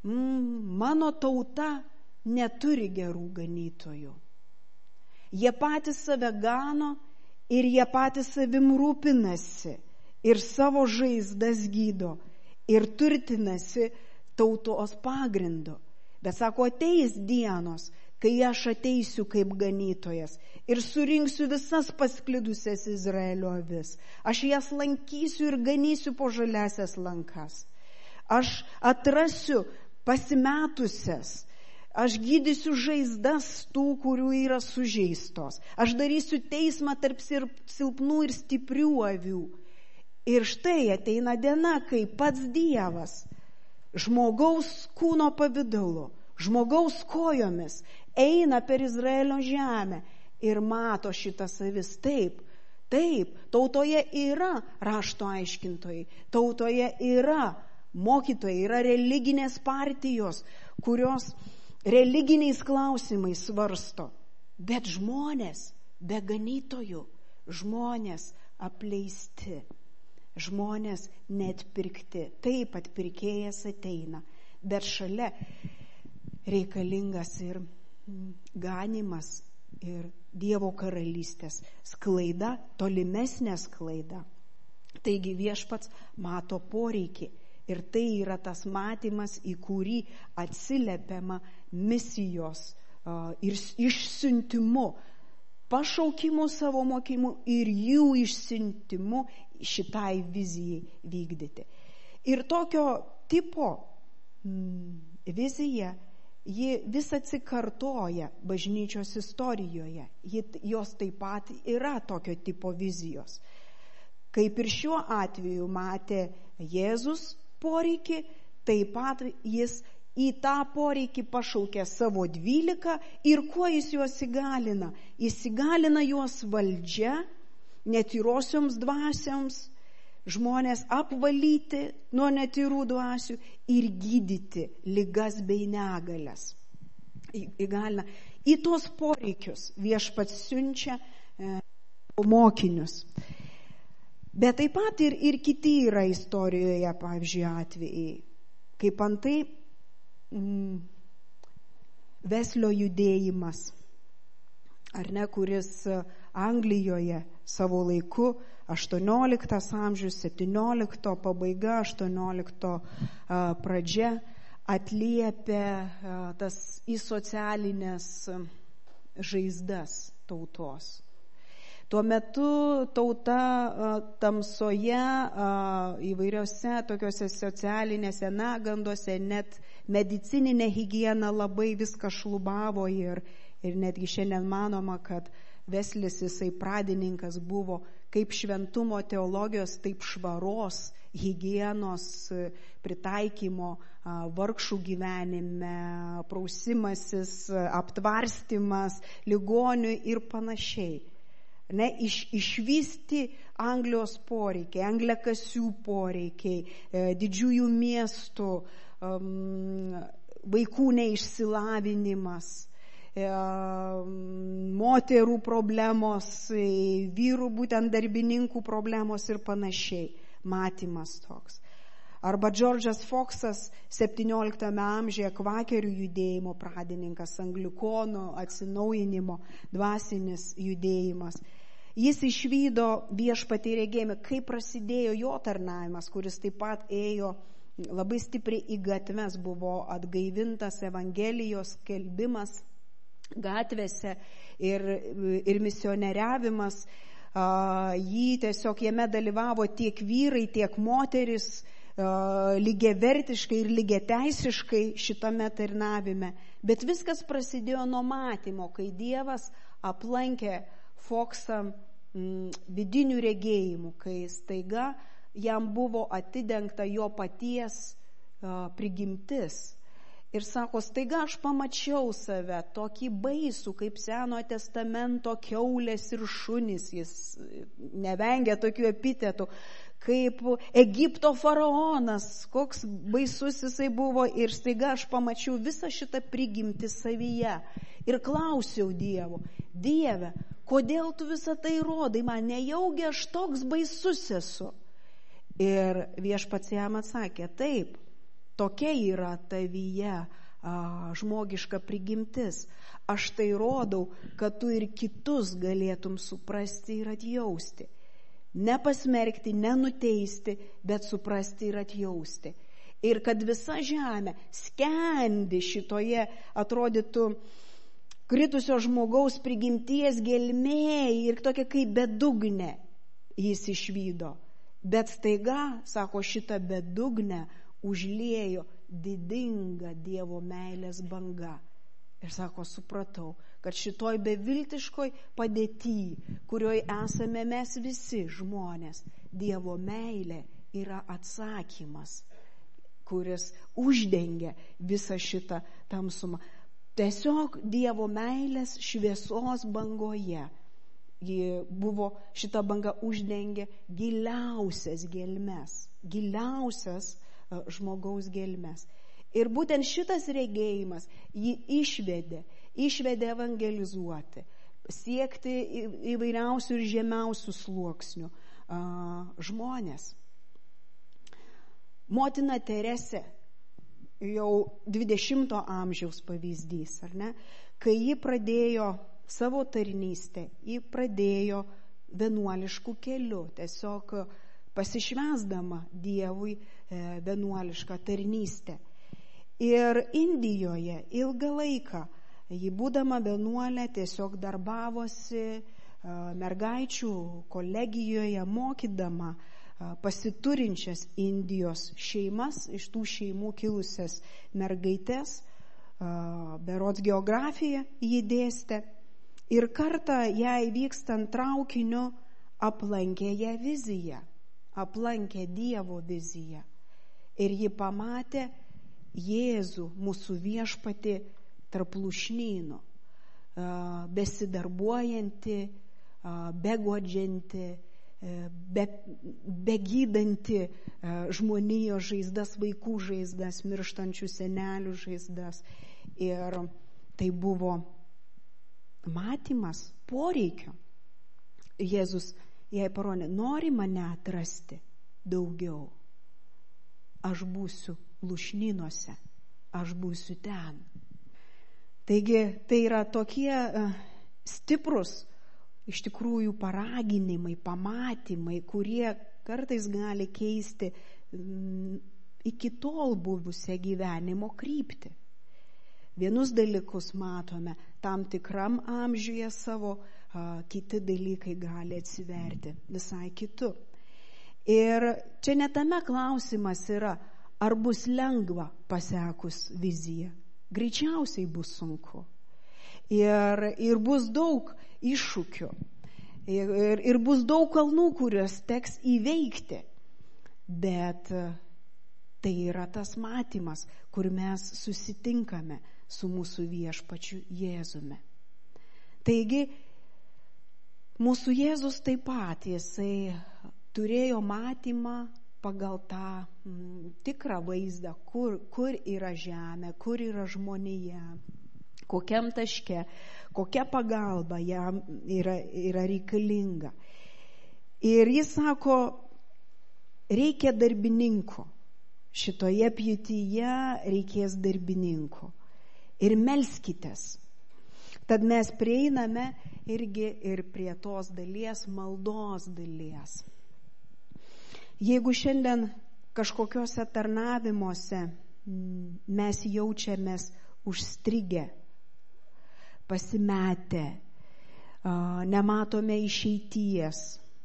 mano tauta neturi gerų ganytojų. Jie patys save gano ir jie patys savim rūpinasi ir savo žaizdas gydo ir turtinasi tautos pagrindu. Bet sako, ateis dienos, kai aš ateisiu kaip ganytojas ir surinksiu visas pasklidusias Izraelio avis. Aš jas lankysiu ir ganysiu po žaliasias lankas. Aš atrasiu pasimetusias. Aš gydysiu žaizdas tų, kurių yra sužeistos. Aš darysiu teismą tarp silpnų ir stiprių avių. Ir štai ateina diena, kai pats Dievas žmogaus kūno pavidalu, žmogaus kojomis eina per Izraelio žemę ir mato šitas avis. Taip, tautoje yra rašto aiškintojai, tautoje yra mokytojai, yra religinės partijos, kurios religiniais klausimais svarsto. Bet žmonės be ganytojų, žmonės apleisti. Žmonės neatpirkti. Taip, atpirkėjas ateina, bet šalia reikalingas ir ganymas ir Dievo karalystės sklaida, tolimesnė sklaida. Taigi viešpats mato poreikį ir tai yra tas matymas, į kurį atsiliepiama misijos ir išsiuntimu, pašaukimu savo mokymu ir jų išsiuntimu šitai vizijai vykdyti. Ir tokio tipo vizija, ji vis atsikartoja bažnyčios istorijoje. Jos taip pat yra tokio tipo vizijos. Kaip ir šiuo atveju matė Jėzus poreikį, taip pat jis į tą poreikį pašaukė savo 12 ir kuo jis juos įgalina? Jis įgalina juos valdžia, netyrosioms dvasioms, žmonės apvalyti nuo netyrų dvasių ir gydyti ligas bei negalias. Įgalina. Į tuos poreikius viešpats siunčia mokinius. Bet taip pat ir kiti yra istorijoje, pavyzdžiui, atvejai. Kaip antai Veslio judėjimas, ar ne, kuris Anglijoje savo laiku 18 amžius, 17 pabaiga, 18 pradžia atliepia tas į socialinės žaizdas tautos. Tuo metu tauta tamsoje, įvairiose tokiuose socialinėse negandose, net medicininė higiena labai viską šlubavo ir netgi šiandien manoma, kad Veslis jisai pradininkas buvo kaip šventumo teologijos, taip švaros higienos pritaikymo vargšų gyvenime, prausimasis, aptvarstymas ligonių ir panašiai. Išvysti Anglijos poreikiai, angliakasių poreikiai, didžiųjų miestų, vaikų neišsilavinimas, moterų problemos, vyrų būtent darbininkų problemos ir panašiai. Matymas toks. Arba Džordžas Foksas 17 amžiuje kvakerių judėjimo pradininkas, anglikonų atsinaujinimo dvasinis judėjimas. Jis išvydo viešpatį regėjimą, kaip prasidėjo jo tarnavimas, kuris taip pat ėjo labai stipriai į gatves, buvo atgaivintas evangelijos skelbimas gatvėse ir misionieriavimas. Jį tiesiog jame dalyvavo tiek vyrai, tiek moteris, lygiavertiškai ir lygiateisiškai šitame tarnavime. Bet viskas prasidėjo nuo matymo, kai Dievas aplankė Foksą vidinių regėjimų, kai staiga jam buvo atidengta jo paties prigimtis. Ir sako, staiga aš pamačiau save tokį baisų, kaip Senojo testamento kiaulės ir šunys, jis nevengia tokių epitetų, kaip Egipto faraonas, koks baisus jisai buvo, ir staiga aš pamačiau visą šitą prigimtį savyje. Ir klausiau Dievo, Dieve, kodėl tu visą tai rodai man, nejaugi aš toks baisus esu? Ir viešpats jam atsakė, taip, tokia yra tavyje žmogiška prigimtis. Aš tai rodau, kad tu ir kitus galėtum suprasti ir atjausti. Nepasmerkti, nenuteisti, bet suprasti ir atjausti. Ir kad visa žemė skendi šitoje, atrodytų, kritusio žmogaus prigimties gelmėje ir tokia kaip bedugnė jis išvydo. Bet staiga, sako, šitą bedugnę užliejo didinga Dievo meilės banga. Ir sako, supratau, kad šitoj beviltiškoj padėty, kurioje esame mes visi žmonės, Dievo meilė yra atsakymas, kuris uždengia visą šitą tamsumą. Tiesiog Dievo meilės šviesos bangoje šita banga uždengė giliausias gelmes, giliausias žmogaus gelmes. Ir būtent šitas regėjimas jį išvedė evangelizuoti, siekti įvairiausių ir žemiausių sluoksnių žmonės. Motina Teresė, jau 20 amžiaus pavyzdys, ar ne? Kai ji pradėjo savo tarnystę, ji pradėjo vienuoliškų kelių, tiesiog pasišvęsdama Dievui vienuolišką tarnystę. Ir Indijoje ilgą laiką, ji būdama vienuolė, tiesiog darbavosi mergaičių kolegijoje, mokydama pasiturinčias Indijos šeimas, iš tų šeimų kilusias mergaitės, berods geografiją ji dėstė. Ir kartą jai vykstant traukiniu aplankė ją vizija, aplankė Dievo viziją. Ir ji pamatė Jėzų, mūsų viešpatį, tarp lūšnynų, besidarbuojantį, beguodžiantį, begydanti žmonijos žaizdas, vaikų žaizdas, mirštančių senelių žaizdas. Ir tai buvo matymas poreikio. Jėzus jai parodė, nori mane atrasti daugiau. Aš būsiu lūšnynuose, aš būsiu ten. Taigi tai yra tokie stiprus iš tikrųjų paraginimai, pamatymai, kurie kartais gali keisti iki tol buvusią gyvenimo kryptį. Vienus dalykus matome tam tikram amžiuje savo, kiti dalykai gali atsiverti visai kitu. Ir čia netame klausimas yra, ar bus lengva pasekus viziją. Greičiausiai bus sunku. Ir bus daug iššūkių. Ir bus daug kalnų, kuriuos teks įveikti. Bet tai yra tas matymas, kur mes susitinkame su mūsų viešpačiu Jėzumi. Taigi, mūsų Jėzus taip pat, jisai turėjo matymą pagal tą tikrą vaizdą, kur yra žemė, kur yra žmonija, kokiam taške, kokia pagalba jam yra reikalinga. Ir jis sako, reikia darbininkų. Šitoje pjūtyje reikės darbininkų. Ir melskitės. Tad mes prieiname irgi ir prie tos dalies, maldos dalies. Jeigu šiandien kažkokiuose tarnavimuose mes jaučiamės užstrigę, pasimetę, nematome išeities,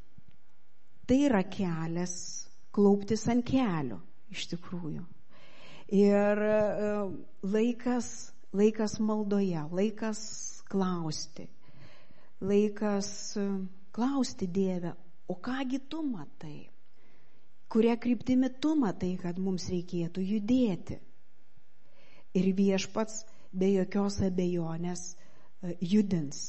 tai yra kelias klauptis ant kelio, iš tikrųjų. Ir laikas maldoje, laikas klausti Dieve, o kągi tu matai? Kuria kryptimi tu matai, kad mums reikėtų judėti? Ir viešpats be jokios abejonės judins.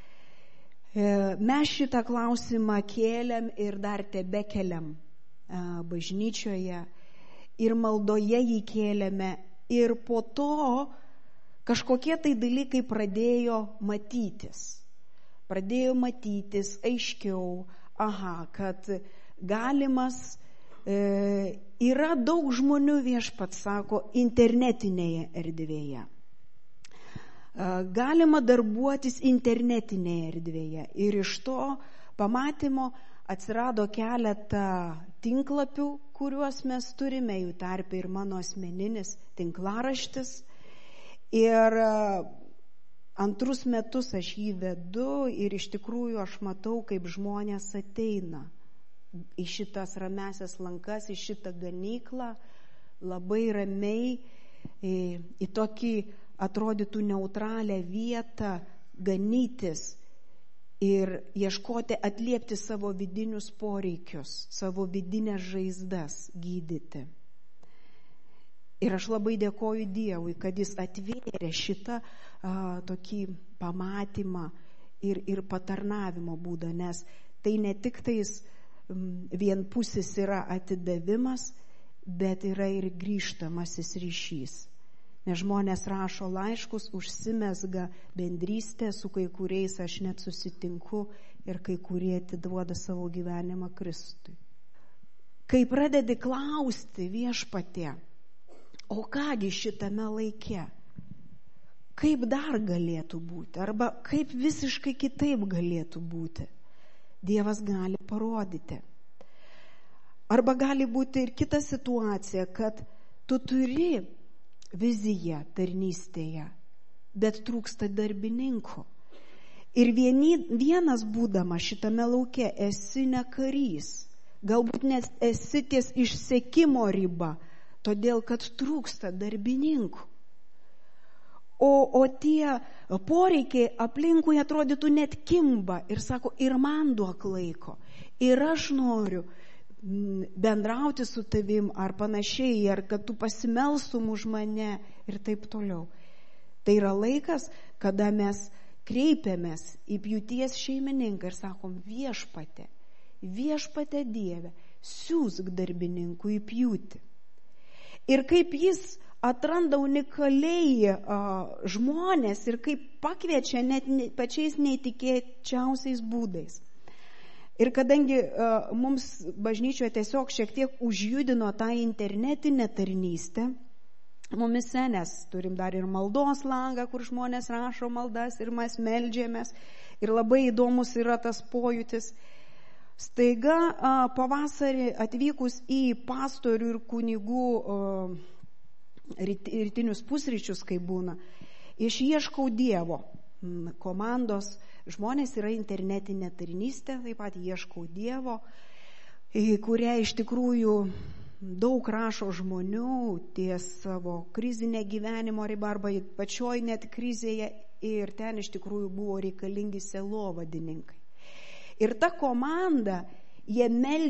Mes šitą klausimą kėlėm ir dar tebekeliam bažnyčioje ir maldoje jį kėlėme ir po to kažkokie tai dalykai pradėjo matytis. Pradėjo matytis aiškiau, kad galimas yra daug žmonių, Viešpats sako, internetinėje erdvėje. Galima darbuotis internetinėje erdvėje. Ir iš to pamatymo atsirado keletą tinklapių, kuriuos mes turime, jų tarpe ir mano asmeninis tinklaraštis. Ir antrus metus aš jį vedu ir iš tikrųjų aš matau, kaip žmonės ateina į šitas ramesias lankas, į šitą ganyklą, labai ramiai, į tokį atrodytų neutralią vietą ganytis ir ieškoti atliepti savo vidinius poreikius, savo vidinės žaizdas gydyti. Ir aš labai dėkoju Dievui, kad jis atvėrė šitą tokį pamatymą ir patarnavimo būdą, nes tai ne tik tais vienpusis yra atidavimas, bet yra ir grįžtamasis ryšys. Nes žmonės rašo laiškus, užsimezga bendrystė, su kai kuriais aš net susitinku ir kai kurie atiduoda savo gyvenimą Kristui. Kai pradedi klausti Viešpatie, o kągi šitame laike, kaip dar galėtų būti, arba kaip visiškai kitaip galėtų būti, Dievas gali parodyti. Arba gali būti ir kita situacija, kad tu turi viziją tarnystėje, bet trūksta darbininkų. Ir vienas būdamas šitame lauke esi ne karys, galbūt net esi ties išsekimo riba, todėl kad trūksta darbininkų. O tie poreikiai aplinkui atrodytų net kimba ir sako, ir man duok laiko, ir aš noriu bendrauti su tavim ar panašiai, ar kad tu pasimelstum už mane ir taip toliau. Tai yra laikas, kada mes kreipiamės į pjūties šeimininką ir sakom, Viešpatie Dieve, siųsk darbininkų į pjūtį. Ir kaip jis atranda unikaliai žmonės ir kaip pakviečia net pačiais neįtikėčiausiais būdais. Ir kadangi mums bažnyčioje tiesiog šiek tiek užjudino tą internetinę tarnystę, mumise, nes turim dar ir maldos langą, kur žmonės rašo maldas ir mes meldžiamės. Ir labai įdomus yra tas pojūtis. Staiga pavasarį atvykus į pastorių ir kunigų rytinius pusryčius, kai būna, ieškau Dievo. Komandos žmonės yra internetinė tarnystė, taip pat ieškau Dievo, kurie iš tikrųjų daug rašo žmonių ties savo krizinę gyvenimo ribą arba pačioj net krizėje, ir ten iš tikrųjų buvo reikalingi sielovadininkai. Ir ta komanda, jie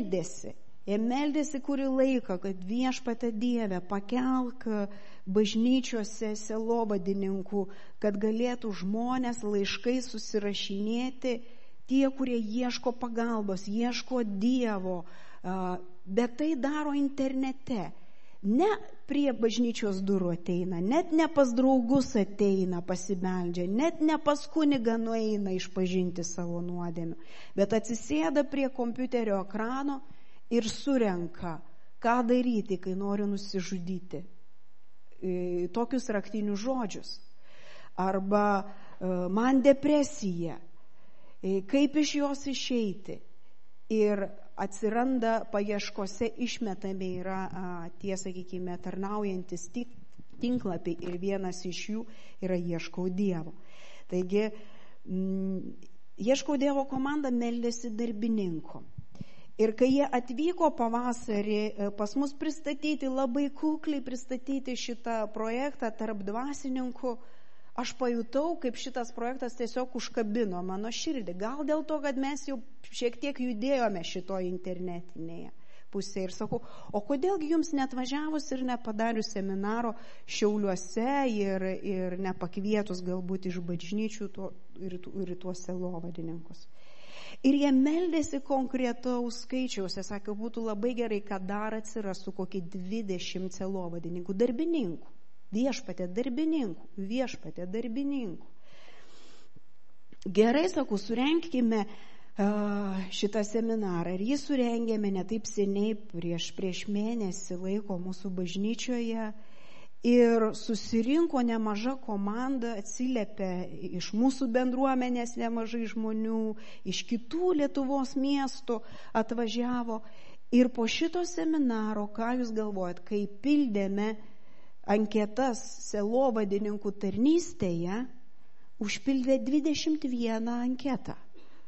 meldėsi kurį laiką, kad Viešpatie Dieve pakelk bažnyčiose sielovadininkų, kad galėtų žmonės laiškai susirašinėti, tie, kurie ieško pagalbos, ieško Dievo, bet tai daro internete. Ne prie bažnyčios durų ateina, net ne pas draugus ateina, pasibeldžia, net ne pas kunigą nueina išpažinti savo nuodėmių, bet atsisėda prie kompiuterio ekrano ir surenka, ką daryti, kai nori nusižudyti. Tokius raktinius žodžius. Arba man depresija, kaip iš jos išeiti. Ir atsiranda paieškose išmetami yra tie, sakykime, tarnaujantis tinklapiai ir vienas iš jų yra Ieškau Dievo. Taigi, Ieškau Dievo komanda meldėsi darbininko. Ir kai jie atvyko pavasarį pas mus pristatyti, labai kukliai pristatyti šitą projektą tarp dvasininkų, aš pajutau, kaip šitas projektas tiesiog užkabino mano širdį. Gal dėl to, kad mes jau šiek tiek judėjome šitoje internetinėje pusėje. Ir sakau, o kodėlgi jums neatvažiavus ir nepadarius seminaro Šiauliuose ir nepakvietus galbūt iš bažnyčių ir tuos sielovadininkus. Ir jie meldėsi konkretaus skaičiaus. Jie sakė, būtų labai gerai, kad dar atsirastų kokį 20 sielovadininkų, darbininkų. Viešpatie darbininkų. Gerai, sakau, surenkime šitą seminarą. Ir jį surengėme ne taip seniai, prieš mėnesį laiko mūsų bažnyčioje. Ir susirinko nemaža komanda, atsiliepė iš mūsų bendruomenės nemažai žmonių, iš kitų Lietuvos miestų atvažiavo. Ir po šito seminaro, ką jūs galvojat, kai pildėme anketas sielovadininkų tarnystėje, užpildė 21 anketą.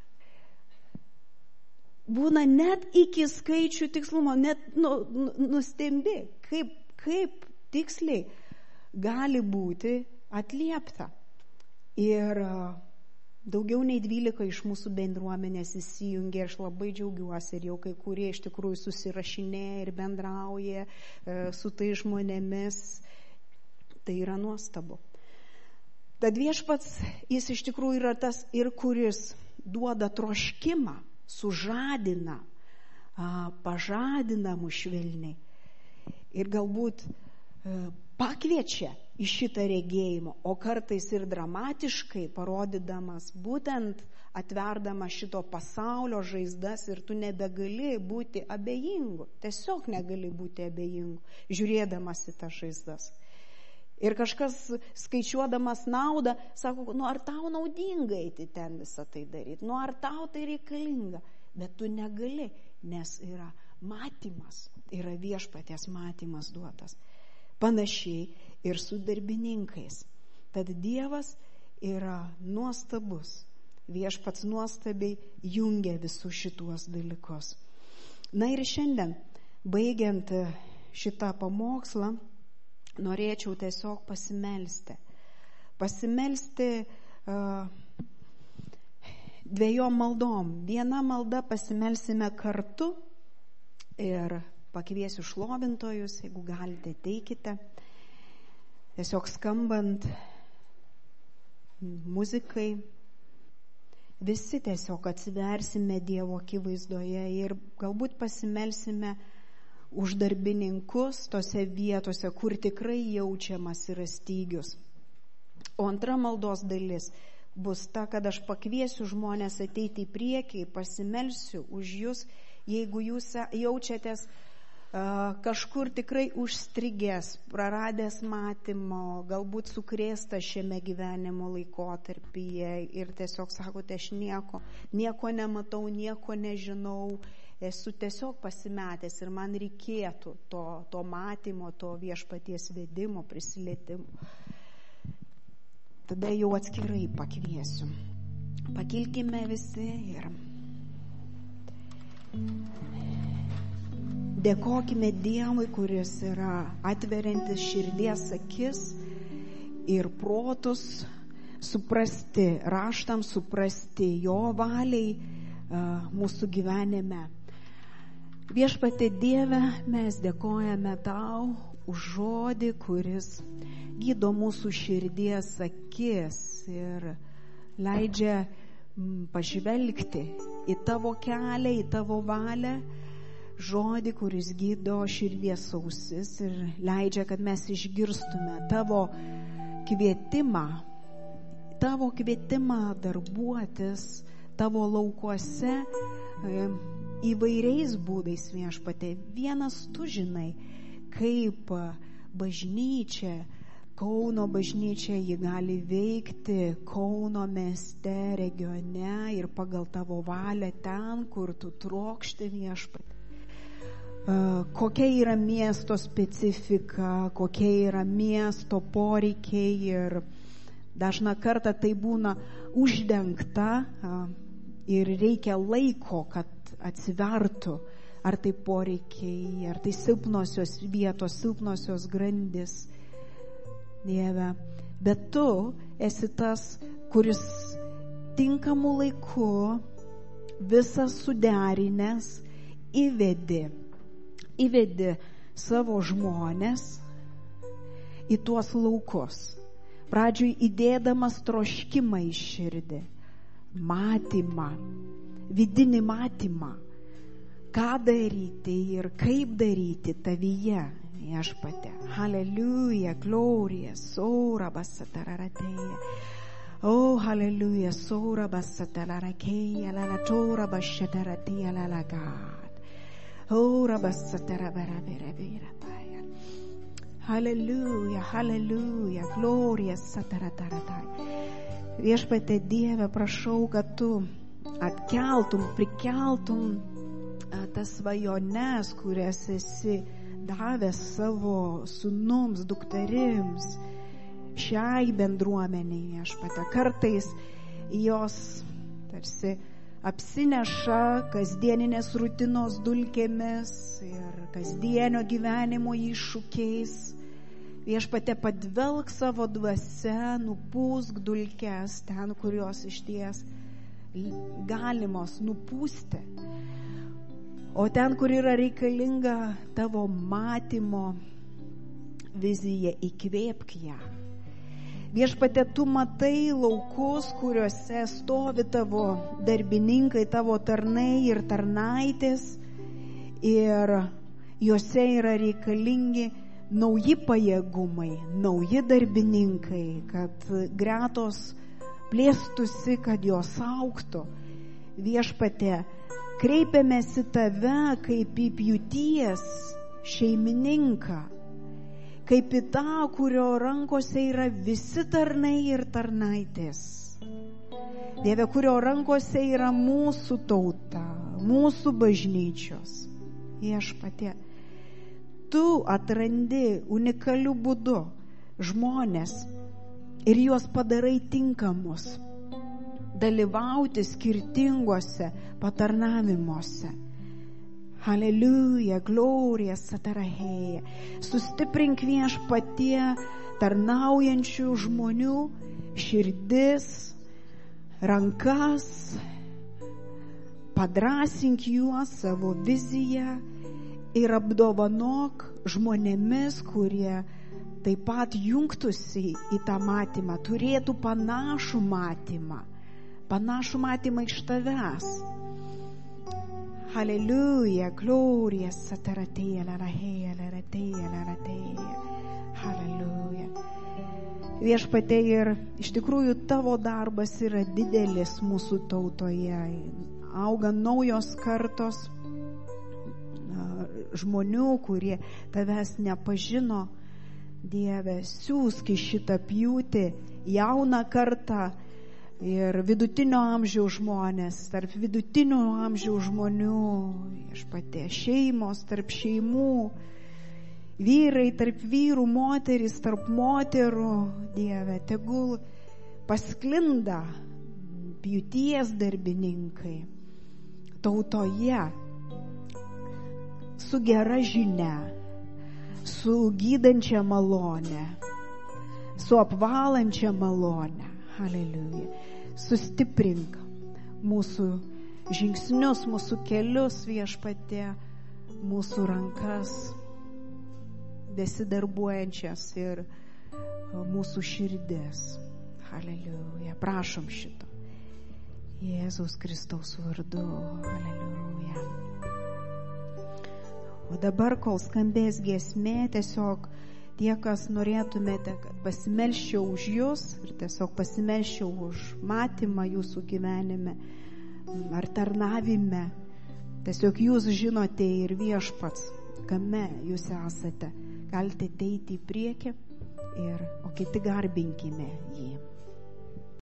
Būna net iki skaičių tikslumo, net nustembi, kaip tiksliai gali būti atliepta. Ir daugiau nei 12 iš mūsų bendruomenės įsijungė, aš labai džiaugiuosi, ir jau kai kurie iš tikrųjų susirašinėja ir bendrauja su tai žmonėmis. Tai yra nuostabu. Tad Viešpats, jis iš tikrųjų yra tas ir kuris duoda troškimą, sužadina, pažadina mus švelniai ir galbūt pakviečia į šitą regėjimą, o kartais ir dramatiškai parodydamas, būtent atverdamas šito pasaulio žaizdas, ir tu nebegali būti abejingu, tiesiog negali būti abejingu, žiūrėdamas į tas žaizdas. Ir kažkas skaičiuodamas naudą, sako, ar tau naudinga eiti ten visą tai daryti, ar tau tai reikalinga, bet tu negali, nes yra matymas, yra Viešpaties matymas duotas. Panašiai ir su darbininkais. Tad Dievas yra nuostabus, Viešpats nuostabiai jungia visus šituos dalykus. Na ir šiandien, baigiant šitą pamokslą, norėčiau tiesiog pasimelsti. Pasimelsti dviejom maldom. Viena malda pasimelsime kartu ir pakviesiu šlovintojus, jeigu galite, teikite. Tiesiog skambant muzikai, visi tiesiog atsiversime Dievo akivaizdoje ir galbūt pasimelsime už darbininkus tose vietose, kur tikrai jaučiamas yra stygius. O antra maldos dalis bus ta, kad aš pakviesiu žmonės ateiti į priekį, pasimelsiu už jūs, jeigu jūs jaučiatės kažkur tikrai užstrigęs, praradęs matymo, galbūt sukrėsta šiame gyvenimo laikotarpyje ir tiesiog sakote, aš nieko nematau, nieko nežinau, esu tiesiog pasimetęs ir man reikėtų to matymo, to Viešpaties vedimo, prisilietimo. Tada jau atskirai pakviesiu. Pakilkime visi ir dėkokime Dievui, kuris yra atveriantis širdies akis ir protus, suprasti raštams, suprasti jo valiai mūsų gyvenime. Viešpatie Dieve, mes dėkojame tau už žodį, kuris gydo mūsų širdies akis ir leidžia pažvelgti į tavo kelią, į tavo valią, žodį, kuris gydo širdies ausis ir leidžia, kad mes išgirstume tavo kvietimą darbuotis tavo laukuose įvairiais būdais, Viešpatie. Vienas tu žinai, kaip bažnyčia, Kauno bažnyčia, ji gali veikti Kauno mieste, regione ir pagal tavo valią ten, kur tu trokšti, Viešpatie. Kokia yra miesto specifika, kokia yra miesto poreikiai ir dažna kartą tai būna uždengta ir reikia laiko, kad atsivertų, ar tai poreikiai, ar tai silpnosios vietos, silpnosios grandis. Dieve, bet tu esi tas, kuris tinkamu laiku visas suderinęs įvedi savo žmonės į tuos laukus. Pradžiui įdėdamas troškimą į širdį, matymą, vidinį matymą, ką daryti ir kaip daryti tavyje, Viešpatie. Hallelujah, glorija, saura basatararatėja. Oh, hallelujah. Sora basatala rakeya la la tora bashatara tia la la God. Oh, rabasatara bara bara bara baya. Hallelujah, hallelujah. Gloria satara tara tara. Viešpatie Dieve, prašau, kad tu atkeltum, prikeltum tas svajones, kurias esi davęs savo sūnums, dukterims, šiai bendruomeniai, viešpatie. Kartais jos tarsi apsineša kasdieninės rutinos dulkėmis ir kasdienio gyvenimo iššūkiais. Viešpatie, padvelk savo dvasia, nupūsk dulkes ten, kur jos išties galimos nupūsti. O ten, kur yra reikalinga tavo matymo vizija, įkvėpk ją. Viešpatie, tu matai laukus, kuriuose stovi tavo darbininkai, tavo tarnai ir tarnaitės, ir juose yra reikalingi nauji pajėgumai, nauji darbininkai, kad gretos plėstusi, kad jos augtų. Viešpatie, kreipiamės į tave kaip į pjūties šeimininką, kaip į tą, kurio rankose yra visi tarnai ir tarnaitės. Dieve, kurio rankose yra mūsų tauta, mūsų bažnyčios. Viešpatie, tu atrandi unikaliu būdu žmonės ir juos padarai tinkamus dalyvauti skirtinguose patarnavimuose. Hallelujah, gloria satarahėja. Sustiprink Viešpatie tarnaujančių žmonių širdis, rankas, padrąsink juos savo viziją ir apdovanok žmonėmis, kurie taip pat jungtųsi į tą matymą, turėtų panašų matymą iš tavęs. Hallelujah, gloria sataratėja, laratėja, laratėja. Hallelujah. Viešpatie, ir iš tikrųjų tavo darbas yra didelis mūsų tautoje. Auga naujos kartos žmonių, kurie tavęs nepažino. Dieve, siūsk į šitą pjūtį jauną kartą ir vidutinio amžiaus žmonės, tarp vidutinio amžiaus žmonių, Viešpatie, šeimos tarp šeimų, vyrai tarp vyrų, moterys tarp moterų. Dieve, tegul pasklinda pjūties darbininkai tautoje su gera žinia, su gydančia malone, su apvalančia malone. Hallelujah. Sustiprink mūsų žingsnius, mūsų kelius, Viešpatie, mūsų rankas besidarbuojančias ir mūsų širdis. Hallelujah. Prašom šito. Jėzaus Kristaus vardu. Hallelujah. O dabar, kol skambės giesmė, tiesiog tie, kas norėtumėte, kad pasimelščiau už jūs ir tiesiog pasimelščiau už matymą jūsų gyvenime ar tarnavime, tiesiog jūs žinote ir Viešpats, kame jūs esate, galite ateiti į priekį, o kiti garbinkime jį.